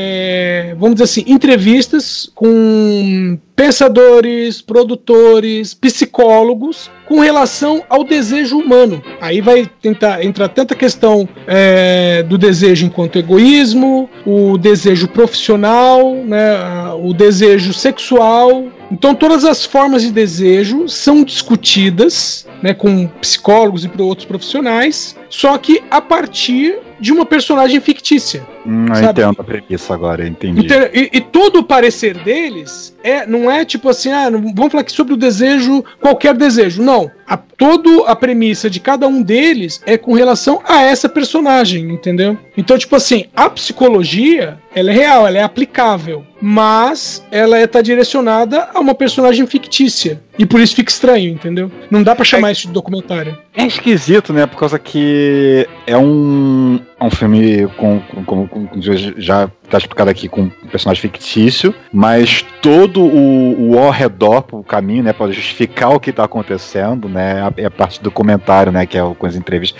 vamos dizer assim, entrevistas com pensadores, produtores, psicólogos com relação ao desejo humano. Aí vai entrar tanta questão do desejo enquanto egoísmo, o desejo profissional, né, o desejo sexual. Então todas as formas de desejo são discutidas, né, com psicólogos e outros profissionais, só que a partir de uma personagem fictícia. Eu entendo a premissa agora, entendi. E todo o parecer deles não é tipo assim, vamos falar aqui sobre o desejo, qualquer desejo. Não. Toda a premissa de cada um deles é com relação a essa personagem, entendeu? Então, tipo assim, a psicologia, ela é real, ela é aplicável, mas ela tá direcionada a uma personagem fictícia. E por isso fica estranho, entendeu? Não dá pra chamar isso de documentário. É esquisito, né? Por causa que é um filme como já tá explicado aqui, com um personagem fictício, mas todo o ao redor, o caminho, né, para justificar o que tá acontecendo, né, é a parte do comentário, né, que é com as entrevistas.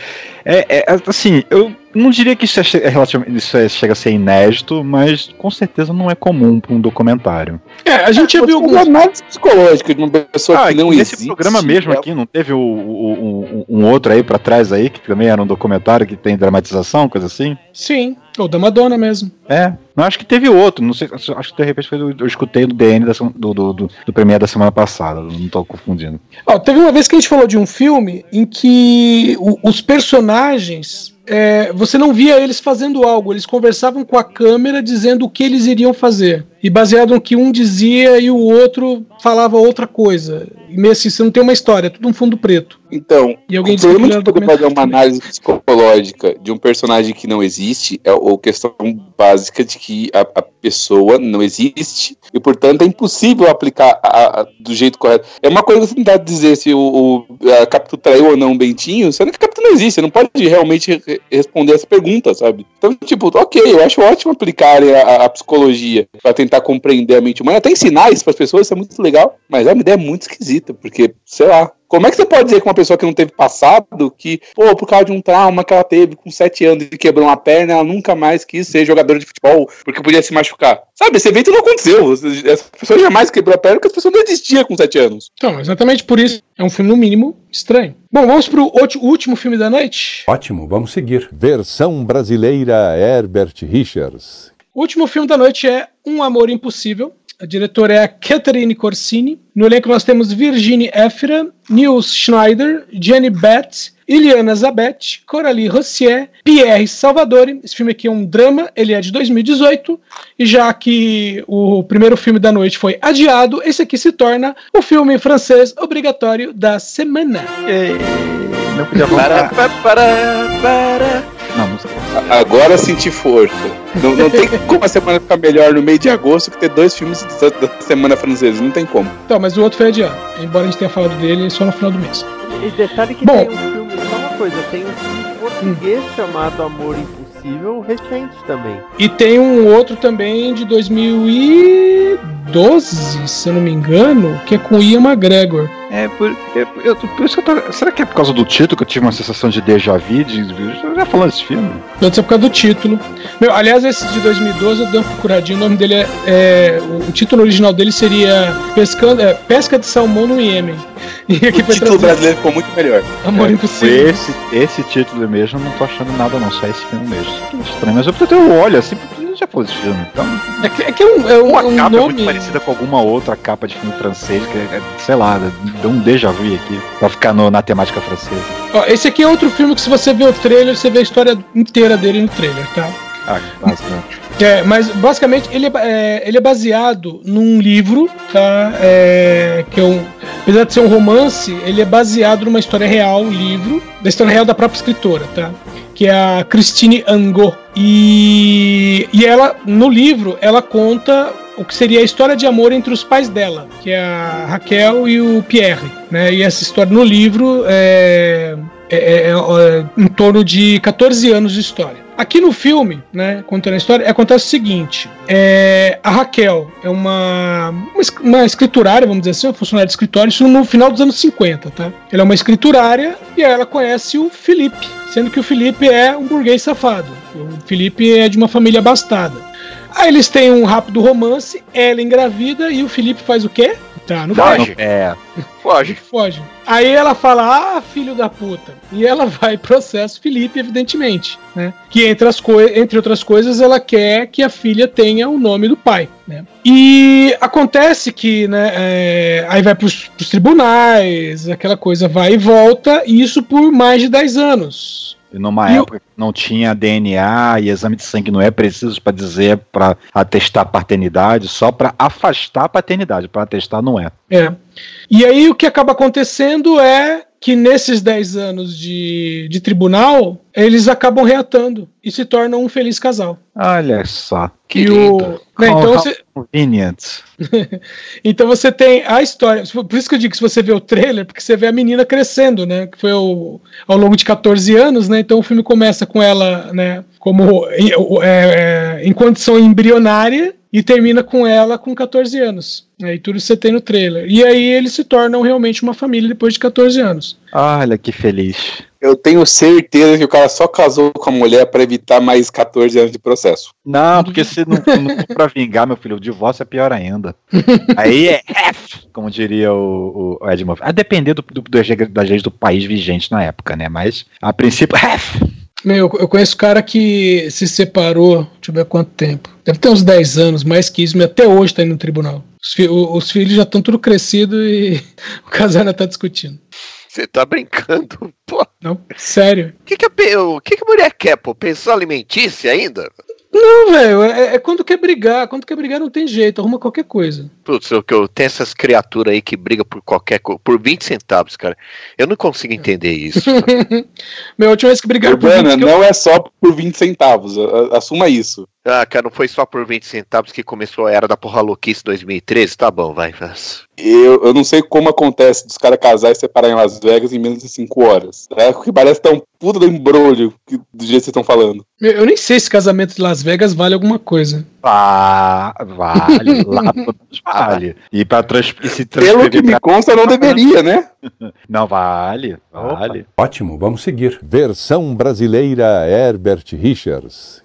Assim, eu não diria que isso chega a ser inédito, mas com certeza não é comum para um documentário. A gente já viu algumas análises psicológicas de uma pessoa que não existe. Nesse programa mesmo aqui, não teve um outro aí pra trás aí, que também era um documentário que tem dramatização, coisa assim? Sim, ou da Madonna mesmo. Não, acho que teve outro, não sei, acho que de repente eu escutei do DN do Premiere da semana passada, não tô confundindo. Teve uma vez que a gente falou de um filme em que os personagens, você não via eles fazendo algo, eles conversavam com a câmera dizendo o que eles iriam fazer. E baseado no que um dizia e o outro falava outra coisa. E meio assim, você não tem uma história, é tudo um fundo preto. Então, o problema de poder fazer uma análise psicológica de um personagem que não existe é a questão básica de que a pessoa não existe e, portanto, é impossível aplicar do jeito correto. É uma coisa você tentar dizer se a Capitu traiu ou não o Bentinho, sendo que a Capitu não existe, você não pode realmente responder essa pergunta, sabe? Então, tipo, ok, eu acho ótimo aplicarem a psicologia para tentar compreender a mente humana, até em sinais para as pessoas, isso é muito legal, mas é uma ideia muito esquisita, porque, sei lá, como é que você pode dizer que uma pessoa que não teve passado, que, por causa de um trauma que ela teve com 7 anos e quebrou uma perna, ela nunca mais quis ser jogadora de futebol, porque podia se machucar? Sabe, esse evento não aconteceu. Essa pessoa jamais quebrou a perna porque essa pessoa não existia com 7 anos. Então, exatamente por isso, é um filme, no mínimo, estranho. Bom, vamos pro último filme da noite? Ótimo, vamos seguir. Versão brasileira Herbert Richards. O último filme da noite é Um Amor Impossível. A diretora é a Catherine Corsini. No elenco nós temos Virginie Efira, Nils Schneider, Jenny Beth, Iliana Zabet, Coralie Rossier, Pierre Salvadori. Esse filme aqui é um drama, ele é de 2018. E já que o primeiro filme da noite foi adiado, esse aqui se torna o filme francês obrigatório da semana. Não podia Não, música. Agora senti força. Não tem como a semana ficar melhor no meio de agosto que ter 2 filmes da semana francesa. Não tem como. Então, mas o outro foi adiado. Embora a gente tenha falado dele só no final do mês. E detalhe que tem um filme, só uma coisa, tem um filme português chamado Amor Impossível, recente também. E tem um outro também de 2010. 2012, se eu não me engano, que é com Ian McGregor. Por isso que eu tô. Será que é por causa do título que eu tive uma sensação de déjà vu? Eu já falando desse filme? Pode ser por causa do título. Aliás, esse de 2012 eu dei uma procuradinha. O nome dele o título original dele seria Pesca de Salmão no Iêmen. E aqui o título brasileiro ficou muito melhor. Amor Impossível. Esse título mesmo, eu não tô achando nada, não. Só esse filme mesmo. Que estranho, mas eu olho assim, porque já foi esse filme. Então, uma capa nome... muito parecida com alguma outra capa de filme francês, que sei lá, deu um déjà vu aqui, pra ficar na temática francesa. Esse aqui é outro filme que, se você vê o trailer, você vê a história inteira dele no trailer, tá? Basicamente. Mas basicamente ele é baseado num livro, tá? Apesar de ser um romance, ele é baseado numa história real, da história real da própria escritora, tá? Que é a Christine Angot. E ela, no livro, ela conta o que seria a história de amor entre os pais dela, que é a Raquel e o Pierre, né? E essa história no livro é em torno de 14 anos de história. Aqui no filme, né, contando a história, acontece o seguinte: a Raquel é uma escriturária, vamos dizer assim, uma funcionária de escritório, isso no final dos anos 50, tá? Ela é uma escriturária e ela conhece o Felipe, sendo que o Felipe é um burguês safado. O Felipe é de uma família abastada. Aí eles têm um rápido romance, ela engravida e o Felipe faz o quê? Tá, no Foge. Foge. Aí ela fala, filho da puta. E ela vai processa o Felipe, evidentemente, né? Que entre outras coisas, ela quer que a filha tenha o nome do pai, né? E acontece que, né, aí vai pros tribunais, aquela coisa vai e volta, e isso por mais de 10 anos. E numa época que não tinha DNA e exame de sangue não é preciso para dizer, para atestar paternidade, só para afastar a paternidade, para atestar não é. E aí o que acaba acontecendo é que nesses 10 anos de tribunal, eles acabam reatando e se tornam um feliz casal. Olha só. Que lindo. Convenient. Então você tem a história. Por isso que eu digo que se você vê o trailer, porque você vê a menina crescendo, né? Que foi ao longo de 14 anos, né? Então o filme começa com ela, né? Como em condição embrionária e termina com ela com 14 anos. E tudo você tem no trailer. E aí eles se tornam realmente uma família depois de 14 anos. Olha que feliz. Eu tenho certeza que o cara só casou com a mulher para evitar mais 14 anos de processo. Não, porque se não for pra vingar, meu filho, o divórcio é pior ainda. Aí como diria o Ed Murphy. A depender das leis do país vigente na época, né? Mas, a princípio, eu conheço cara que se separou, deixa eu ver quanto tempo. Deve ter uns 10 anos, mais que isso, mas até hoje tá indo no tribunal. Os filhos já estão tudo crescidos e o casal ainda tá discutindo. Você tá brincando, pô. Não, sério. O que a mulher quer, pô? Pensão alimentícia ainda? Não, velho, é quando quer brigar. Quando quer brigar não tem jeito, arruma qualquer coisa. Putz, eu tenho essas criaturas aí que brigam por qualquer coisa, por 20 centavos, cara. Eu não consigo entender isso. Meu, a última vez que brigaram por 20 centavos... Não é só por 20 centavos, assuma isso. Ah, cara, não foi só por 20 centavos que começou a era da porra louquice 2013? Tá bom, vai. Eu não sei como acontece dos caras casar e separar em Las Vegas em menos de 5 horas. É que parece tão puta do embrolho do jeito que vocês estão falando. Eu nem sei se casamento de Las Vegas vale alguma coisa. Vale, lá todos vale. E pra se pelo que me consta, não deveria, né? Não, vale. Ótimo, vamos seguir. Versão brasileira Herbert Richards.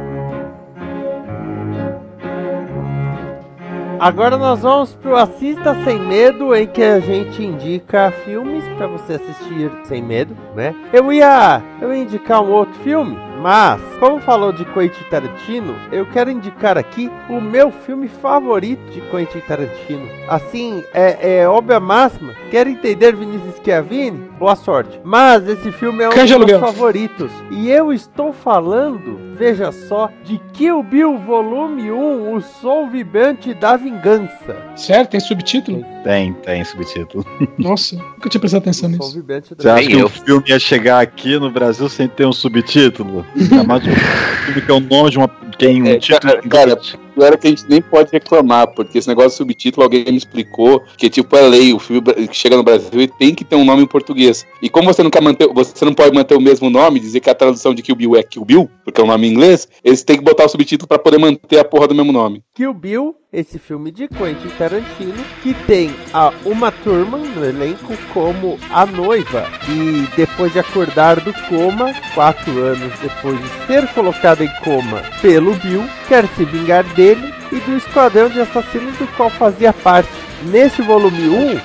Agora nós vamos pro Assista Sem Medo, em que a gente indica filmes pra você assistir sem medo, né? Eu ia indicar um outro filme, mas como falou de Quentin Tarantino, eu quero indicar aqui o meu filme favorito de Quentin Tarantino. Assim, é obra máxima. Quer entender, Vinícius Schiavini? Boa sorte. Mas esse filme é um dos meus favoritos. E eu estou falando, veja só, de Kill Bill Volume 1, O Som Vibrante da Vingança. Certo? Tem subtítulo? Tem subtítulo. Nossa, nunca tinha prestado atenção nisso. Você acha que o filme ia chegar aqui no Brasil sem ter um subtítulo? Ainda mais um filme que é o nome tem um título em cara, inglês. Era que a gente nem pode reclamar, porque esse negócio de subtítulo, alguém me explicou que tipo é lei, o filme que chega no Brasil e tem que ter um nome em português. E como você não pode manter o mesmo nome, dizer que a tradução de Kill Bill é Kill Bill, porque é um nome em inglês, eles têm que botar o subtítulo pra poder manter a porra do mesmo nome. Kill Bill, esse filme de Quentin Tarantino, que tem a Uma Thurman no elenco como a noiva, e depois de acordar do coma, 4 anos depois de ser colocada em coma pelo Bill, quer se vingar dele e do esquadrão de assassinos do qual fazia parte. Nesse volume 1...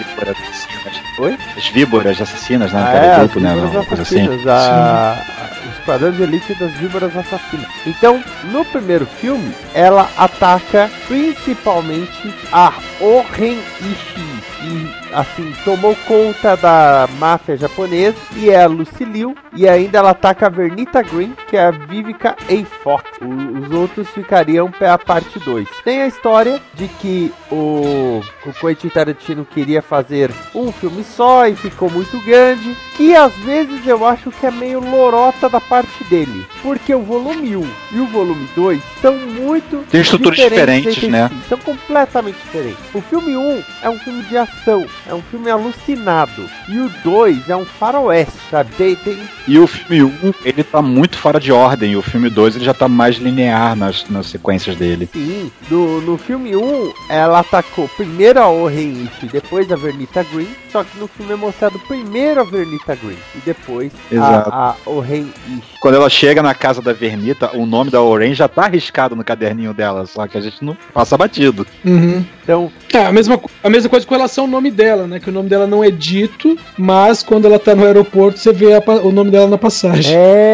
Oi? As víboras assassinas, né? As grupo, né? víboras Uma coisa assim. assassinas, o esquadrão de elite das víboras assassinas. Então, no primeiro filme, ela ataca principalmente a Oren Ishii. E, assim, tomou conta da máfia japonesa, e é a Lucy Liu, e ainda ela ataca a Vernita Green, que é a Vivica A. Fox. Os outros ficariam para a parte 2. Tem a história de que o Quentin Tarantino queria fazer um filme só e ficou muito grande, que às vezes eu acho que é meio lorota da parte dele, porque o volume 1 e o volume 2 são muito tem estruturas diferentes, né? São completamente diferentes. O filme 1 é um filme de ação, é um filme alucinado, e o 2 é um faroeste, sabe? E o filme 1, ele tá muito fora de ordem, e o filme 2 ele já tá mais linear nas sequências dele. Sim, no filme 1 ela atacou primeiro a Oren Ishii, depois a Vernita Green, só que no filme é mostrado primeiro a Vernita Green e depois a Oren Ishii. Quando ela chega na casa da Vernita, o nome da Oren já tá arriscado no caderninho dela, só que a gente não passa batido. Uhum. Então, a mesma coisa com relação ao nome dela, né? Que o nome dela não é dito, mas quando ela tá no aeroporto, você vê o nome dela na passagem.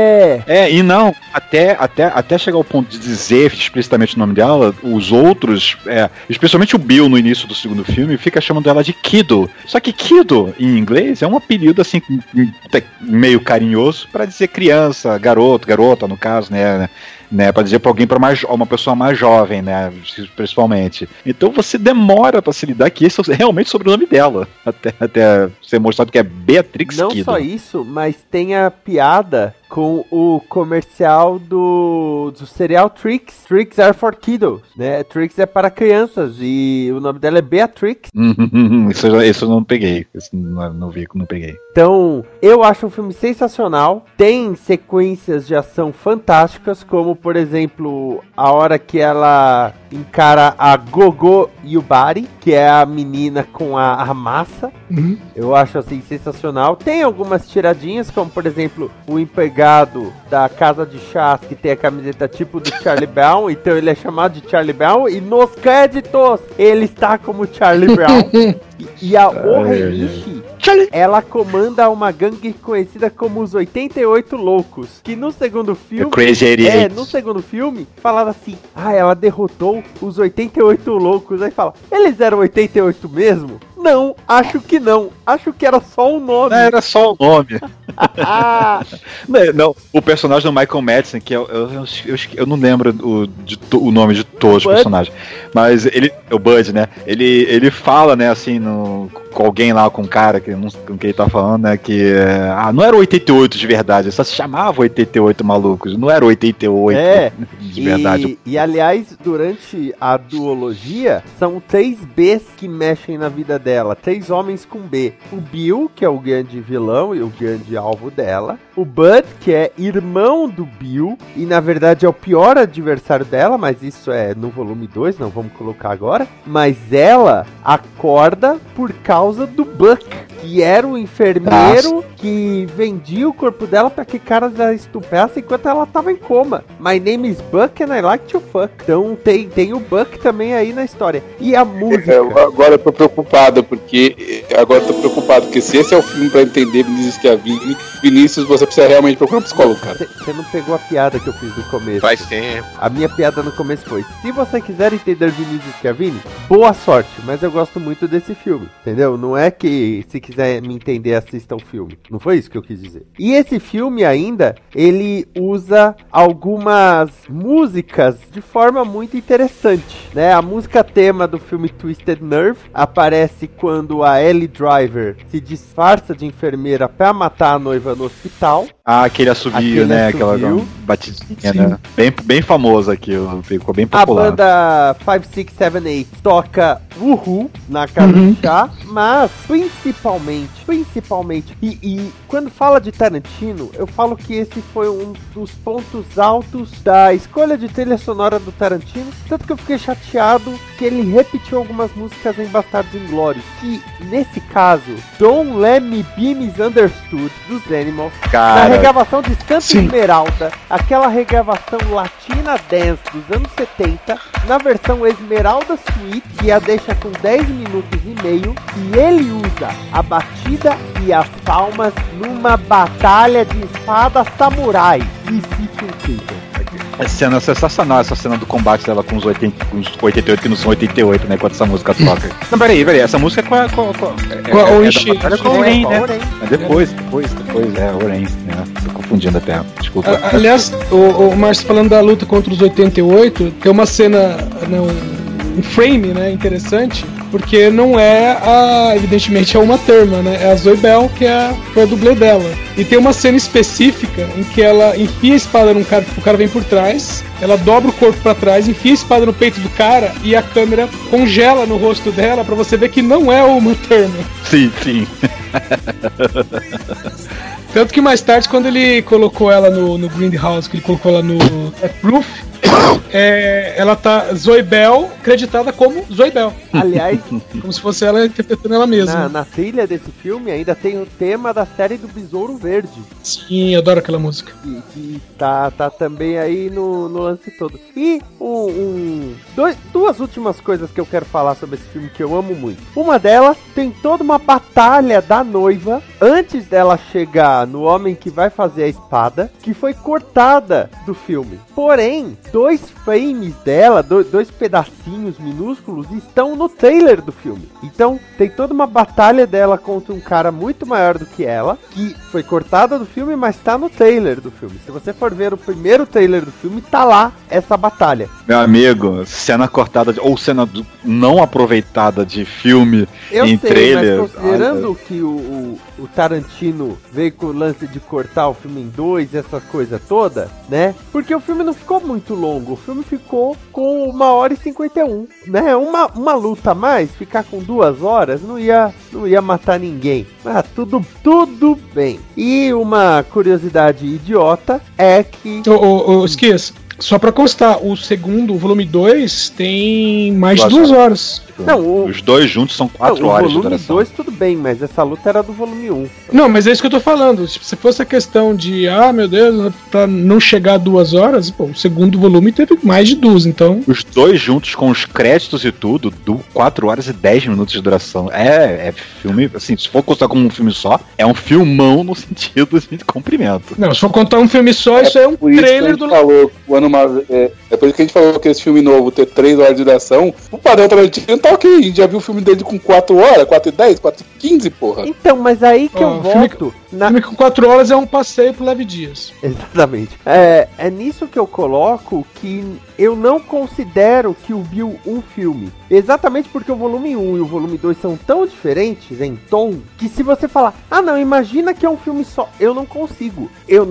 E não, até chegar ao ponto de dizer explicitamente o nome dela, os outros, especialmente o Bill no início do segundo filme, fica chamando ela de Kiddo. Só que Kiddo, em inglês, é um apelido assim, meio carinhoso pra dizer criança, garota no caso, né? Para dizer para alguém, uma pessoa mais jovem, né, principalmente. Então você demora para se lidar que esse é realmente o sobrenome dela, até ser mostrado que é Beatrix Kiddo. Não só isso, mas tem a piada com o comercial do serial Trix. Trix are for kiddos, né? Trix é para crianças e o nome dela é Beatrix. Isso eu não peguei. Isso não vi, não peguei. Então, eu acho um filme sensacional. Tem sequências de ação fantásticas, como, por exemplo, a hora que ela encara a Gogo Yubari, que é a menina com a massa. Uhum. Eu acho, assim, sensacional. Tem algumas tiradinhas, como, por exemplo, o empregado da casa de chás que tem a camiseta tipo do Charlie Brown, então ele é chamado de Charlie Brown e nos créditos ele está como Charlie Brown. e a Oren Ishii, ela comanda uma gangue conhecida como os 88 Loucos, que no segundo filme no segundo filme falaram assim, ela derrotou os 88 Loucos, aí fala, eles eram 88 mesmo? Não, acho que não. Acho que era só um nome. Não, era só o nome. Não, o personagem do Michael Madsen, que eu não lembro o nome de todos os personagens, mas o Bud, né? Ele fala, né, assim, com alguém lá, com um cara com quem ele tá falando, né, que não era 88 de verdade, só se chamava 88 malucos, não era 88 de verdade. E aliás, durante a duologia, são 3 Bs que mexem na vida dela, 3 homens com B. O Bill, que é o grande vilão e o grande alvo dela. O Bud, que é irmão do Bill e na verdade é o pior adversário dela, mas isso é no volume 2, não vamos colocar agora. Mas ela acorda por causa do Buck, que era o enfermeiro que vendia o corpo dela para que caras a estuprassem enquanto ela tava em coma. My name is Buck and I like to fuck. Então tem o Buck também aí na história. E a música... Agora eu tô preocupado, porque se esse é o filme pra entender Vinícius, você precisa realmente procurar um psicólogo, cara. Você não pegou a piada que eu fiz no começo. Faz tempo. A minha piada no começo foi, se você quiser entender Vinícius Schiavini, boa sorte, mas eu gosto muito desse filme, entendeu? Não é que se quiser quiser me entender, assista o filme. Não foi isso que eu quis dizer. E esse filme ainda, ele usa algumas músicas de forma muito interessante, né? A música tema do filme Twisted Nerve aparece quando a Ellie Driver se disfarça de enfermeira pra matar a noiva no hospital. Ah, aquele assovio, né? Aquela batidinha, né? Bem famoso aqui, ficou bem popular. A banda 5678 toca Woohoo na casa do chá, mas principalmente, e quando fala de Tarantino, eu falo que esse foi um dos pontos altos da escolha de trilha sonora do Tarantino, tanto que eu fiquei chateado que ele repetiu algumas músicas em Bastardos Inglórios, que nesse caso, Don't Let Me Be Misunderstood, dos Animals, na regravação de Santa Esmeralda, aquela regravação latina dance dos anos 70, na versão Esmeralda Suite, que a deixa com 10 minutos e meio, e ele usa a batida e as palmas numa batalha de espada samurai. E fica incrível. Essa cena é sensacional, essa cena do combate dela com os 88 que não são 88, né? Quando essa música toca. Não, peraí, essa música é com a Oishi. É Oren, né? Mas depois, Oren, né? Tô confundindo até, desculpa. Aliás, o Márcio falando da luta contra os 88, tem uma cena, um frame, né, interessante, porque não evidentemente é uma Thurman, né, é a Zoe Bell, que foi a dublê dela. E tem uma cena específica em que ela enfia a espada num cara, o cara vem por trás, ela dobra o corpo pra trás, enfia a espada no peito do cara e a câmera congela no rosto dela pra você ver que não é uma Thurman. Sim. Tanto que mais tarde, quando ele colocou ela no Grindhouse, que ele colocou ela no Proof, ela tá Zoe Bell, creditada como Zoe Bell. Aliás, como se fosse ela interpretando ela mesma. Na trilha desse filme ainda tem o tema da série do Besouro Verde. Sim, eu adoro aquela música. Que tá também aí no lance todo. E duas últimas coisas que eu quero falar sobre esse filme que eu amo muito. Uma delas tem toda uma batalha da noiva antes dela chegar no homem que vai fazer a espada, que foi cortada do filme. Porém, 2 frames dela, dois pedacinhos minúsculos, estão no trailer do filme. Então, tem toda uma batalha dela contra um cara muito maior do que ela, que foi cortada do filme, mas tá no trailer do filme. Se você for ver o primeiro trailer do filme, tá lá essa batalha. Meu amigo, cena cortada ou cena não aproveitada de filme em trailer. Mas considerando que o Tarantino veio com o lance de cortar o filme em 2, essa coisa toda, né? Porque o filme não ficou muito longo, o filme ficou com 1h51, né? Uma luta a mais, ficar com 2 horas, não ia matar ninguém. Mas tudo bem. E uma curiosidade idiota é que... Esqueça. Só pra constar, o volume 2, tem mais de 2 horas. Os dois juntos são 4 horas de duração. O volume 2 tudo bem, mas essa luta era do volume 1. Não, mas é isso que eu tô falando. Se fosse a questão de, meu Deus, pra não chegar a 2 horas, o segundo volume teve mais de 2, então... Os dois juntos com os créditos e tudo, 4 horas e 10 minutos de duração. É filme, assim, se for contar como um filme só, é um filmão no sentido de comprimento. Não, se for contar um filme só, isso é um trailer do... É por isso que a gente falou que esse filme novo ter 3 horas de duração, o padrão Tarantino tá ok, a gente já viu o filme dele com 4 horas, 4h10, 4h15, porra. Então, mas aí que eu volto... Filme com 4 horas é um passeio pro Leve Dias. Exatamente. É nisso que eu coloco que eu não considero Kill Bill um filme. Exatamente porque o volume 1 e o volume 2 são tão diferentes em tom, que se você falar, não, imagina que é um filme só, eu não consigo.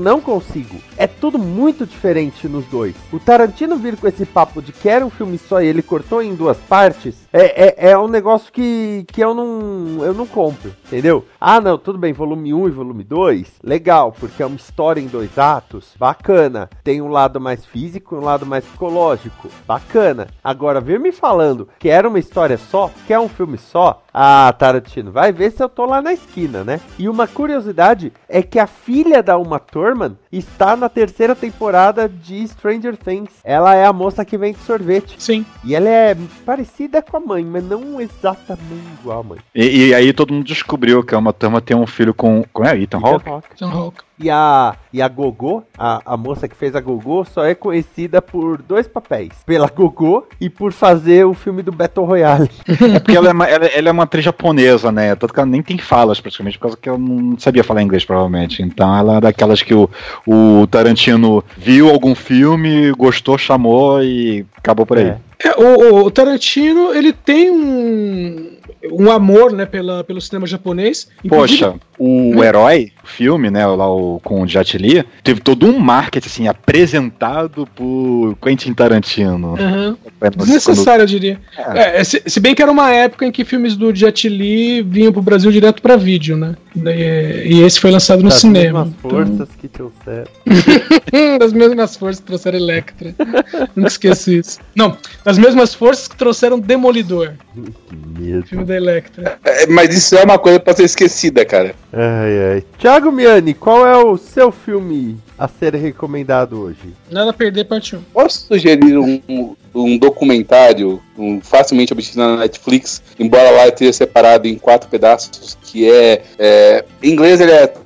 É tudo muito diferente nos dois. O Tarantino vir com esse papo de que era um filme só e ele cortou em 2 partes, é um negócio que eu não compro, entendeu? Não, tudo bem, volume 1 e volume 2, legal, porque é uma história em 2 atos, bacana. Tem um lado mais físico e um lado mais psicológico, bacana. Agora, vir me falando que era uma história só, que é um filme só, Tarantino, vai ver se eu tô lá na esquina, né? E uma curiosidade é que a filha da Uma Thurman está na 3ª temporada de Stranger Things. Ela é a moça que vende sorvete. Sim. E ela é parecida com a mãe, mas não exatamente igual a mãe. E aí todo mundo descobriu que a Uma Thurman tem um filho com Ethan Hawke. Ethan Hawke. E a Gogô, a moça que fez a Gogô, só é conhecida por 2 papéis. Pela Gogô e por fazer o filme do Battle Royale. É porque ela é uma atriz japonesa, né? Tanto que ela nem tem falas praticamente, por causa que ela não sabia falar inglês, provavelmente. Então ela é daquelas que o Tarantino viu algum filme, gostou, chamou e acabou por aí. O Tarantino, ele tem um amor, né, pelo cinema japonês. Poxa, o Herói, o filme, né, lá com o Jet Li, teve todo um marketing, assim, apresentado por Quentin Tarantino. Desnecessário, eu diria. Se bem que era uma época em que filmes do Jet Li vinham pro Brasil direto pra vídeo, né? E esse foi lançado no cinema. Das mesmas forças que trouxeram. Das mesmas forças que trouxeram Electra. Nunca esqueci isso. Não, das mesmas forças que trouxeram Demolidor. Que medo. Filme da Electra. Mas isso é uma coisa pra ser esquecida, cara. Ai. Thiago Miani, qual é o seu filme a ser recomendado hoje? Nada a perder, parte 1. Posso sugerir um documentário facilmente obtido na Netflix, embora lá esteja separado em 4 pedaços, que em inglês ele é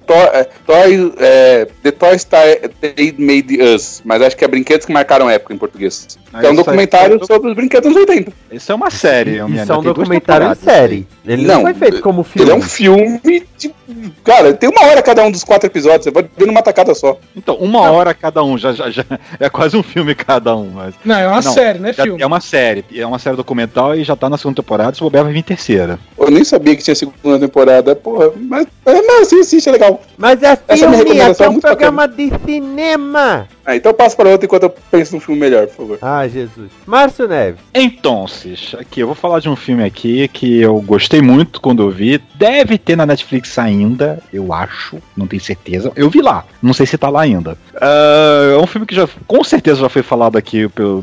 The Toys That Made Us, mas acho que é Brinquedos que Marcaram Época em português. É um documentário sobre os brinquedos dos 80. Isso é uma série, Isso é um documentário em série. Ele não foi feito como filme. Ele é um filme de... Cara, tem 1 hora cada um dos 4 episódios, você pode ver numa tacada só. Então, 1 hora cada um, já é quase um filme cada um. Mas... Não, é uma série, né, filme? É uma série documental e já tá na 2ª temporada, se bobear vai vir 3ª. Eu nem sabia que tinha 2ª temporada, porra, mas assiste, é legal. Mas é filme, aqui é um programa de cinema. Então passa para outra enquanto eu penso num filme melhor, por favor. Ah, Jesus. Márcio Neves. Então, aqui eu vou falar de um filme aqui que eu gostei muito quando eu vi. Deve ter na Netflix ainda, eu acho, não tenho certeza. Eu vi lá, não sei se tá lá ainda. É um filme que com certeza já foi falado aqui,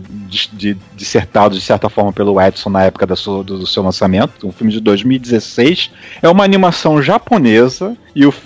dissertado de certa forma pelo Edson na época do seu lançamento. Um filme de 2016. É uma animação japonesa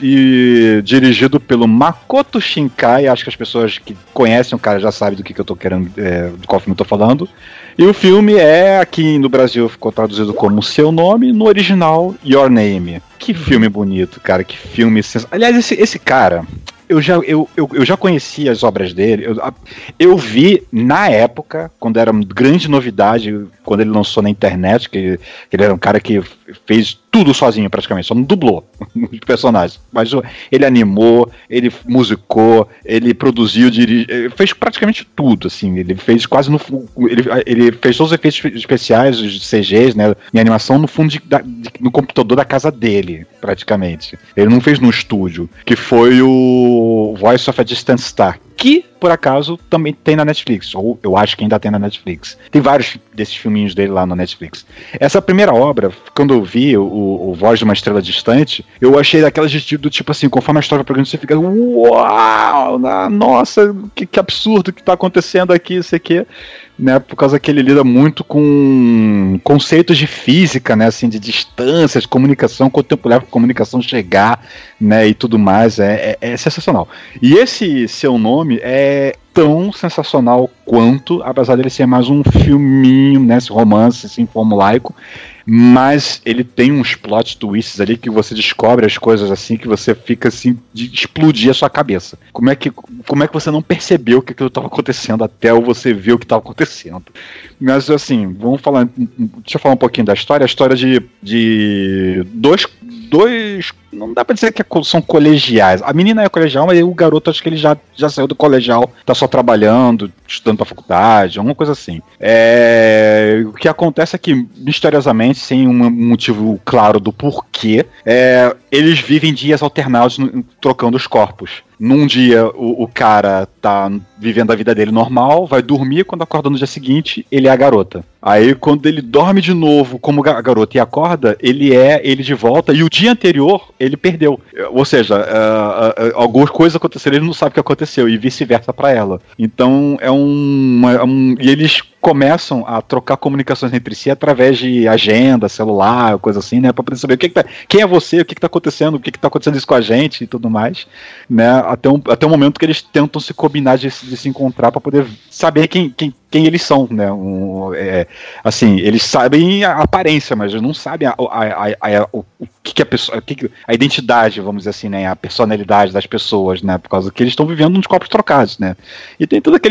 e dirigido pelo Makoto Shinkai. Acho que as pessoas que conhecem o cara já sabem do que eu tô querendo, de qual filme eu tô falando. E o filme aqui no Brasil ficou traduzido como Seu Nome, no original Your Name. Que filme bonito, cara, que filme sensacional. Aliás, esse cara, eu já conhecia as obras dele, eu vi na época, quando era grande novidade, quando ele lançou na internet, que ele era um cara que fez tudo sozinho praticamente, só não dublou os personagens, mas ele animou, ele musicou, ele produziu, dirigiu, fez praticamente tudo, assim, ele fez quase ele fez todos os efeitos especiais, os CGs, né, em animação no fundo no computador da casa dele, praticamente. Ele não fez no estúdio, que foi o Voice of a Distant Star, que, por acaso, também tem na Netflix, ou eu acho que ainda tem na Netflix. Tem vários desses filminhos dele lá na Netflix. Essa primeira obra, quando eu vi o Voz de uma Estrela Distante, eu achei daquelas do tipo assim, conforme a história vai progredindo, você fica, uau, nossa, que absurdo que tá acontecendo aqui, isso aqui. Né, por causa que ele lida muito com conceitos de física, né, assim, de distâncias, comunicação, contemporar comunicação chegar, né, e tudo mais, é sensacional. E esse Seu Nome é tão sensacional quanto, apesar dele ser mais um filminho, né, esse romance, assim, formulaico, mas ele tem uns plot twists ali que você descobre as coisas assim que você fica assim de explodir a sua cabeça. Como é que você não percebeu que aquilo estava acontecendo até você ver o que estava acontecendo? Mas assim, deixa eu falar um pouquinho da história. A história de dois, não dá pra dizer que são colegiais. A menina é colegial, mas o garoto acho que ele já saiu do colegial, tá só trabalhando, estudando pra faculdade, alguma coisa assim. O que acontece é que, misteriosamente, sem um motivo claro do porquê, eles vivem dias alternados trocando os corpos. Num dia o cara tá vivendo a vida dele normal, vai dormir, quando acorda no dia seguinte, ele é a garota. Aí quando ele dorme de novo como a garota e acorda, ele é ele de volta, e o dia anterior ele perdeu. Ou seja, algumas coisas aconteceram, ele não sabe o que aconteceu, e vice-versa pra ela. Então e eles começam a trocar comunicações entre si através de agenda, celular, coisa assim, né, pra poder saber quem é você, o que tá acontecendo, o que tá acontecendo isso com a gente e tudo mais, né. até o momento que eles tentam se combinar de se encontrar pra poder saber quem eles são, né? Assim, eles sabem a aparência, mas eles não sabem o que a pessoa, a identidade, vamos dizer assim, né? A personalidade das pessoas, né? Por causa que eles estão vivendo uns corpos trocados, né? E tem todo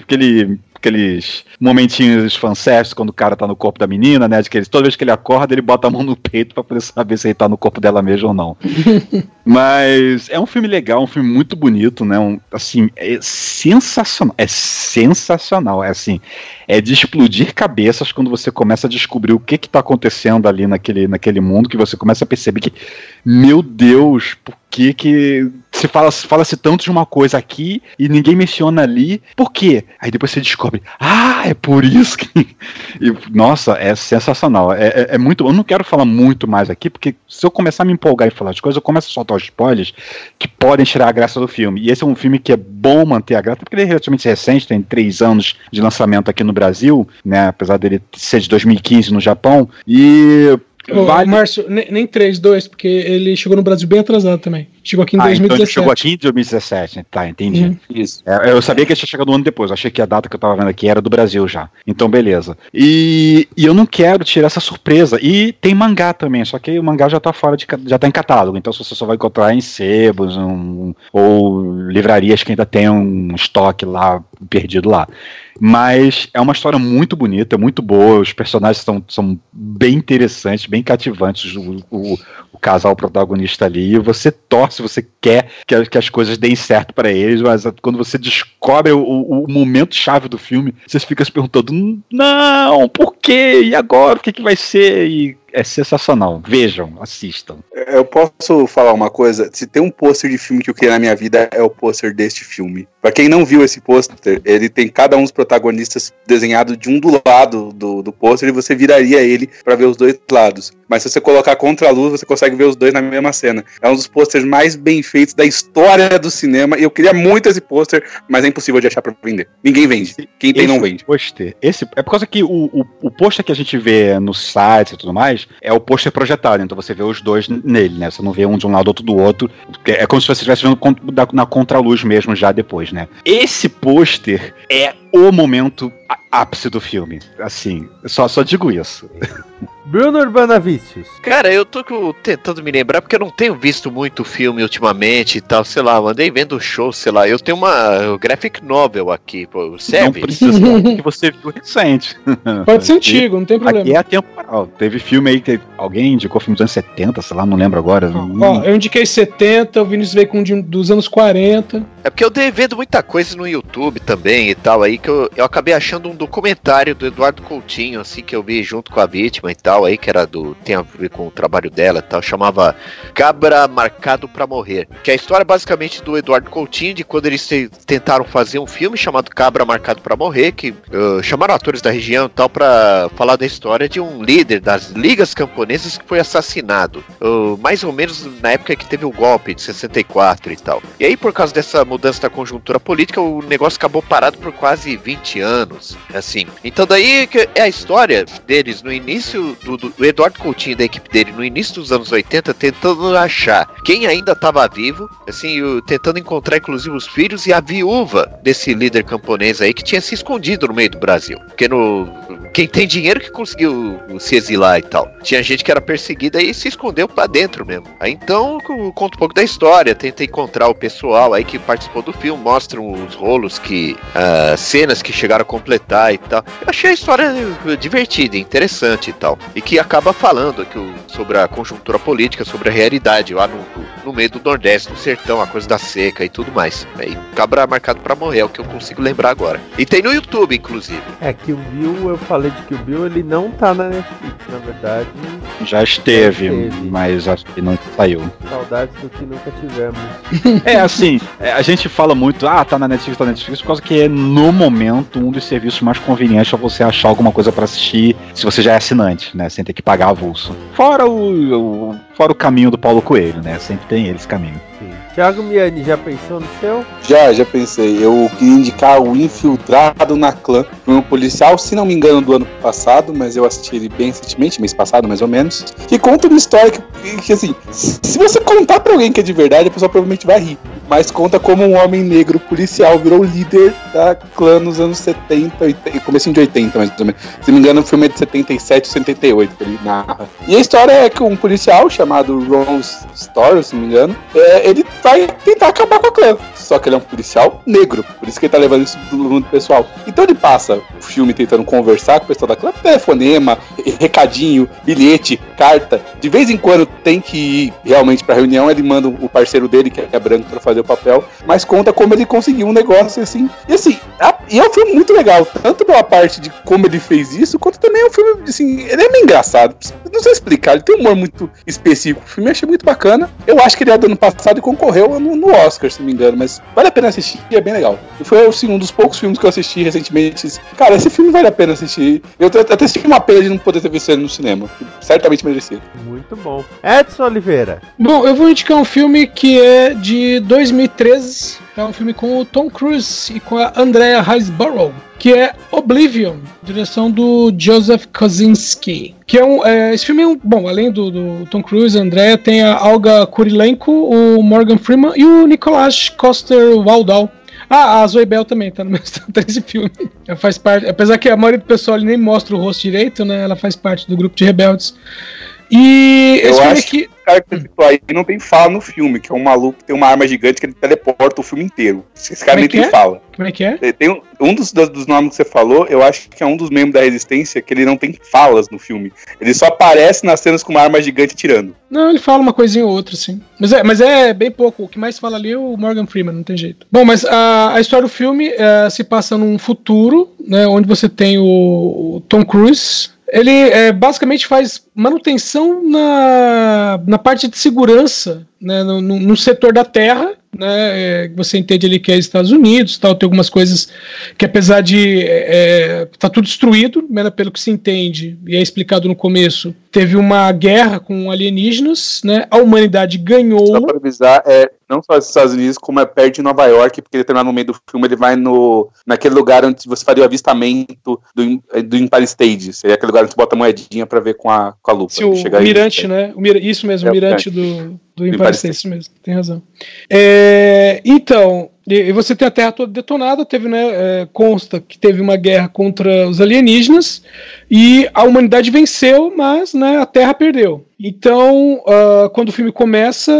aqueles momentinhos fanservice quando o cara tá no corpo da menina, né? De que toda vez que ele acorda, ele bota a mão no peito pra poder saber se ele tá no corpo dela mesmo ou não. Mas é um filme legal, um filme muito bonito, né? Assim, é sensacional. É sensacional. É assim, é de explodir cabeças quando você começa a descobrir o que tá acontecendo ali naquele mundo, que você começa a perceber que, meu Deus, por que se fala-se tanto de uma coisa aqui e ninguém menciona ali, por quê? Aí depois você descobre, é por isso que... E, nossa, é sensacional, é muito... Eu não quero falar muito mais aqui, porque se eu começar a me empolgar e falar de coisas, eu começo a soltar os spoilers que podem tirar a graça do filme. E esse é um filme que é bom manter a graça, porque ele é relativamente recente, tem 3 anos de lançamento aqui no Brasil, né, apesar dele ser de 2015 no Japão, e... Márcio, nem 2, porque ele chegou no Brasil bem atrasado também. Chegou aqui em 2017. Então ele chegou aqui em 2017, tá, entendi. Isso. Eu sabia que ele tinha chegado um ano depois, eu achei que a data que eu tava vendo aqui era do Brasil já. Então, beleza. E eu não quero tirar essa surpresa. E tem mangá também, só que o mangá já tá já tá em catálogo, então você só vai encontrar em sebos ou livrarias que ainda tem um estoque lá, perdido lá. Mas é uma história muito bonita, muito boa, os personagens são bem interessantes, bem cativantes, o casal protagonista ali, você torce, você quer que as coisas deem certo para eles, mas quando você descobre o momento chave do filme, você fica se perguntando, não, por quê? E agora? O que vai ser? E é sensacional. Vejam, assistam. Eu posso falar uma coisa? Se tem um pôster de filme que eu queria na minha vida, é o pôster deste filme. Pra quem não viu esse pôster, ele tem cada um dos protagonistas desenhado de um do lado do pôster e você viraria ele pra ver os dois lados. Mas se você colocar contra a luz, você consegue ver os dois na mesma cena. É um dos pôsteres mais bem feitos da história do cinema e eu queria muito esse pôster, mas é impossível de achar pra vender. Ninguém vende. Quem tem não vende. Pôster, é por causa que o pôster que a gente vê nos sites e tudo mais é o pôster projetado, então você vê os dois nele, né? Você não vê um de um lado, outro do outro. É como se você estivesse vendo na contraluz mesmo já depois, né? Esse pôster é o momento ápice do filme. Assim, só digo isso. Bruno Urbanavícios. Cara, eu tô tentando me lembrar porque eu não tenho visto muito filme ultimamente e tal, sei lá, eu andei vendo show, sei lá, eu tenho uma graphic novel aqui, pô, serve? Não precisa que você viu recente. Pode ser antigo, não tem problema. Aqui é temporal. Teve filme aí, alguém indicou filme dos anos 70, sei lá, não lembro agora. Eu indiquei 70, o Vinícius veio com dos anos 40. É porque eu dei vendo muita coisa no YouTube também e tal, aí que eu acabei achando um documentário do Eduardo Coutinho, assim, que eu vi junto com a vítima e tal, aí, que era tem a ver com o trabalho dela e tal, chamava Cabra Marcado pra Morrer, que é a história basicamente do Eduardo Coutinho, de quando eles tentaram fazer um filme chamado Cabra Marcado pra Morrer, que chamaram atores da região e tal pra falar da história de um líder das ligas camponesas que foi assassinado, mais ou menos na época que teve o golpe de 64 e tal. E aí, por causa dessa mudança da conjuntura política, o negócio acabou parado por quase 20 anos, assim. Então daí é a história deles no início do Eduardo Coutinho e da equipe dele no início dos anos 80, tentando achar quem ainda estava vivo, assim, tentando encontrar inclusive os filhos e a viúva desse líder camponês aí que tinha se escondido no meio do Brasil. Porque quem tem dinheiro que conseguiu se exilar e tal. Tinha gente que era perseguida e se escondeu pra dentro mesmo. Aí então eu conto um pouco da história, tenta encontrar o pessoal aí que participou do filme, mostram os rolos cenas que chegaram a completar e tal. Eu achei a história divertida, interessante e tal. E que acaba falando sobre a conjuntura política, sobre a realidade lá no meio do Nordeste, no sertão, a coisa da seca e tudo mais. Aí, Cabra Marcado pra Morrer, é o que eu consigo lembrar agora. E tem no YouTube, inclusive. É que o Bill, eu falei de que o Bill, ele não tá na Netflix, na verdade. Já esteve, mas acho que não saiu. Saudades do que nunca tivemos. Assim, a gente fala muito, tá na Netflix, por causa que é, no momento, um dos serviços mais convenientes pra você achar alguma coisa pra assistir, se você já é assinante, né, sem ter que pagar avulso. Fora o caminho do Paulo Coelho, né, sempre tem esse caminho. Sim. Thiago Miani, já pensou no seu? Já pensei. Eu queria indicar o Infiltrado na Clã. Foi um policial, se não me engano, do ano passado, mas eu assisti ele bem recentemente, mês passado, mais ou menos. Que conta uma história que assim, se você contar pra alguém que é de verdade, a pessoa provavelmente vai rir. mas conta como um homem negro policial virou líder da clã nos anos 70, 80, comecinho de 80, mais ou menos. Se não me engano, o filme é de 77, 78, que ele narra. E a história é que um policial chamado Ron Storr, se não me engano, ele vai tentar acabar com a clã. Só que ele é um policial negro, por isso que ele tá levando isso do mundo pessoal. Então ele passa o filme tentando conversar com o pessoal da clã, telefonema, recadinho, bilhete, carta. De vez em quando tem que ir realmente pra reunião, ele manda o parceiro dele, que é branco, pra fazer o papel, mas conta como ele conseguiu um negócio assim. E assim, e é um filme muito legal, tanto pela parte de como ele fez isso, quanto também é um filme, assim, ele é meio engraçado. Não sei explicar, ele tem um humor muito específico. O filme eu achei muito bacana. Eu acho que ele é do ano passado e concorreu no Oscar, se não me engano, mas vale a pena assistir, é bem legal. E foi assim, um dos poucos filmes que eu assisti recentemente. Cara, esse filme vale a pena assistir. Eu até senti uma pena de não poder ter visto ele no cinema. Certamente merecia. Muito bom. Edson Oliveira. Bom, eu vou indicar um filme que é de 2013. É um filme com o Tom Cruise e com a Andrea Riseborough, que é Oblivion, direção do Joseph Kosinski. Que esse filme é bom, além do Tom Cruise e Andrea, tem a Olga Kurilenko, o Morgan Freeman e o Nicholas Coster-Waldau. A Zoe Bell também tá nesse filme. Ela faz parte, apesar que a maioria do pessoal nem mostra o rosto direito, né? Ela faz parte do grupo de rebeldes. E eu acho que o cara que você citou aí não tem fala no filme, que é um maluco que tem uma arma gigante que ele teleporta o filme inteiro. Esse cara nem tem fala. Como é que é? Tem um dos nomes que você falou, eu acho que é um dos membros da Resistência, que ele não tem falas no filme. Ele só aparece nas cenas com uma arma gigante tirando. Não, ele fala uma coisinha ou outra, sim. Mas é bem pouco. O que mais fala ali é o Morgan Freeman, não tem jeito. Bom, mas a história do filme se passa num futuro, né, onde você tem o Tom Cruise. Ele basicamente faz manutenção na parte de segurança, né, no setor da terra, né, você entende ali que é Estados Unidos, tal, tem algumas coisas que apesar de tá tudo destruído, né, pelo que se entende, e é explicado no começo, teve uma guerra com alienígenas, né, a humanidade ganhou. Só para avisar, não só nos Estados Unidos, como é perto de Nova York, porque ele terminar no meio do filme, ele vai naquele lugar onde você faria o avistamento do Empire State, seria aquele lugar onde você bota a moedinha para ver com a lupa. Sim, o mirante, né? Isso mesmo, o mirante do Empire State, isso mesmo, tem razão. Então, e você tem a Terra toda detonada, teve, né, consta que teve uma guerra contra os alienígenas e a humanidade venceu, mas, né, a Terra perdeu. Então, quando o filme começa,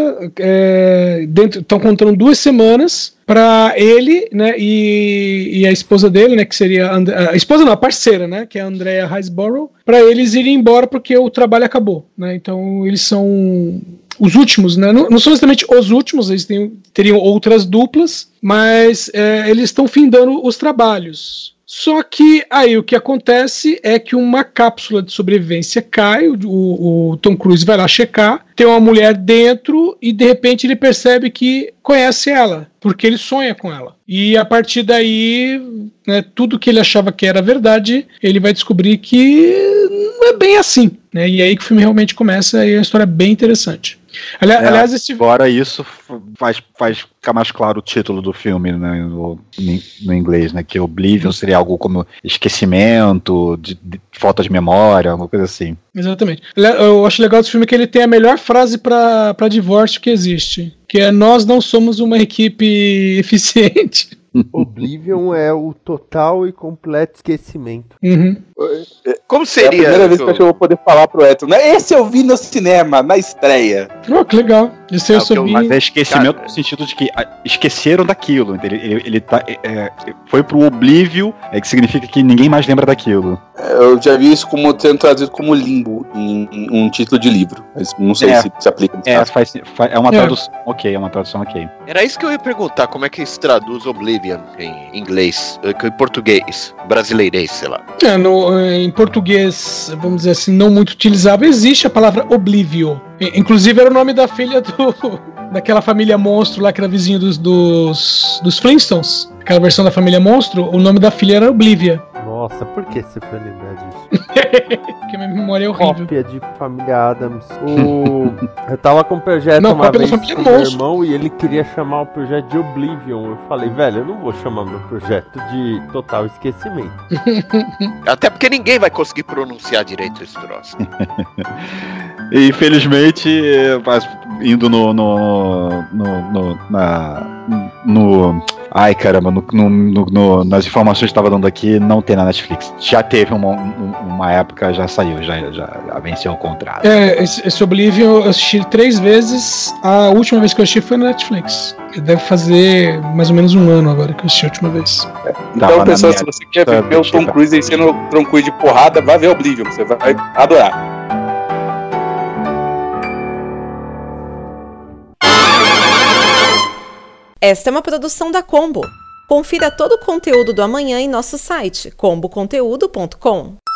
estão contando 2 semanas para ele, né, e a esposa dele, né, que seria a esposa não, a parceira, né, que é a Andrea Riseborough, para eles irem embora porque o trabalho acabou, né? Então eles são os últimos, né? Não são exatamente os últimos, eles teriam outras duplas, mas eles estão findando os trabalhos. Só que aí o que acontece é que uma cápsula de sobrevivência cai, o Tom Cruise vai lá checar, tem uma mulher dentro e de repente ele percebe que conhece ela, porque ele sonha com ela. E a partir daí, né, tudo que ele achava que era verdade, ele vai descobrir que não é bem assim, né? E aí que o filme realmente começa e a história é bem interessante. Aliás, agora isso faz ficar mais claro o título do filme, né, no inglês, né, que Oblivion seria algo como esquecimento, de falta de memória, alguma coisa assim. Exatamente. Eu acho legal desse filme que ele tem a melhor frase para divórcio que existe, que é: nós não somos uma equipe eficiente. Oblivion é o total e completo esquecimento. Uhum. Como seria? É a primeira vez que eu vou poder falar pro Edson, né? Esse eu vi no cinema, na estreia. Oh, que legal. Esse eu vi. Mas é esquecimento no sentido de que esqueceram daquilo. Ele foi pro Oblivion, que significa que ninguém mais lembra daquilo. Eu já vi isso sendo traduzido como limbo em um título de livro, mas não sei se aplica. É uma tradução ok, Era isso que eu ia perguntar, como é que se traduz Oblivion em inglês, em português, brasileirês, sei lá. Em português, vamos dizer assim, não muito utilizável, existe a palavra Oblivio. Inclusive era o nome da filha daquela família monstro lá, que era vizinho dos Flintstones. Aquela versão da família monstro, o nome da filha era Oblivia. Nossa, por que você foi lembrar disso? Porque minha memória é horrível. Cópia de Família Adams. Eu tava com um projeto Não, uma cópia da vez Família com meu Monstro. irmão e ele queria chamar o projeto de Oblivion. Eu falei, velho, eu não vou chamar meu projeto de Total Esquecimento. Até porque ninguém vai conseguir pronunciar direito esse troço. E infelizmente, mas indo ai caramba, nas informações que estava dando aqui, não tem na Netflix. Já teve uma época, já saiu, já venceu o contrato. Esse Oblivion eu assisti 3 vezes. A última vez que eu assisti foi na Netflix. Deve fazer mais ou menos 1 ano agora que eu assisti a última vez. Então, pessoal, se você quer ver o Tom Cruise enchendo o Tom Cruise de porrada, vai ver Oblivion, você vai adorar. Esta é uma produção da Combo. Confira todo o conteúdo do amanhã em nosso site comboconteúdo.com.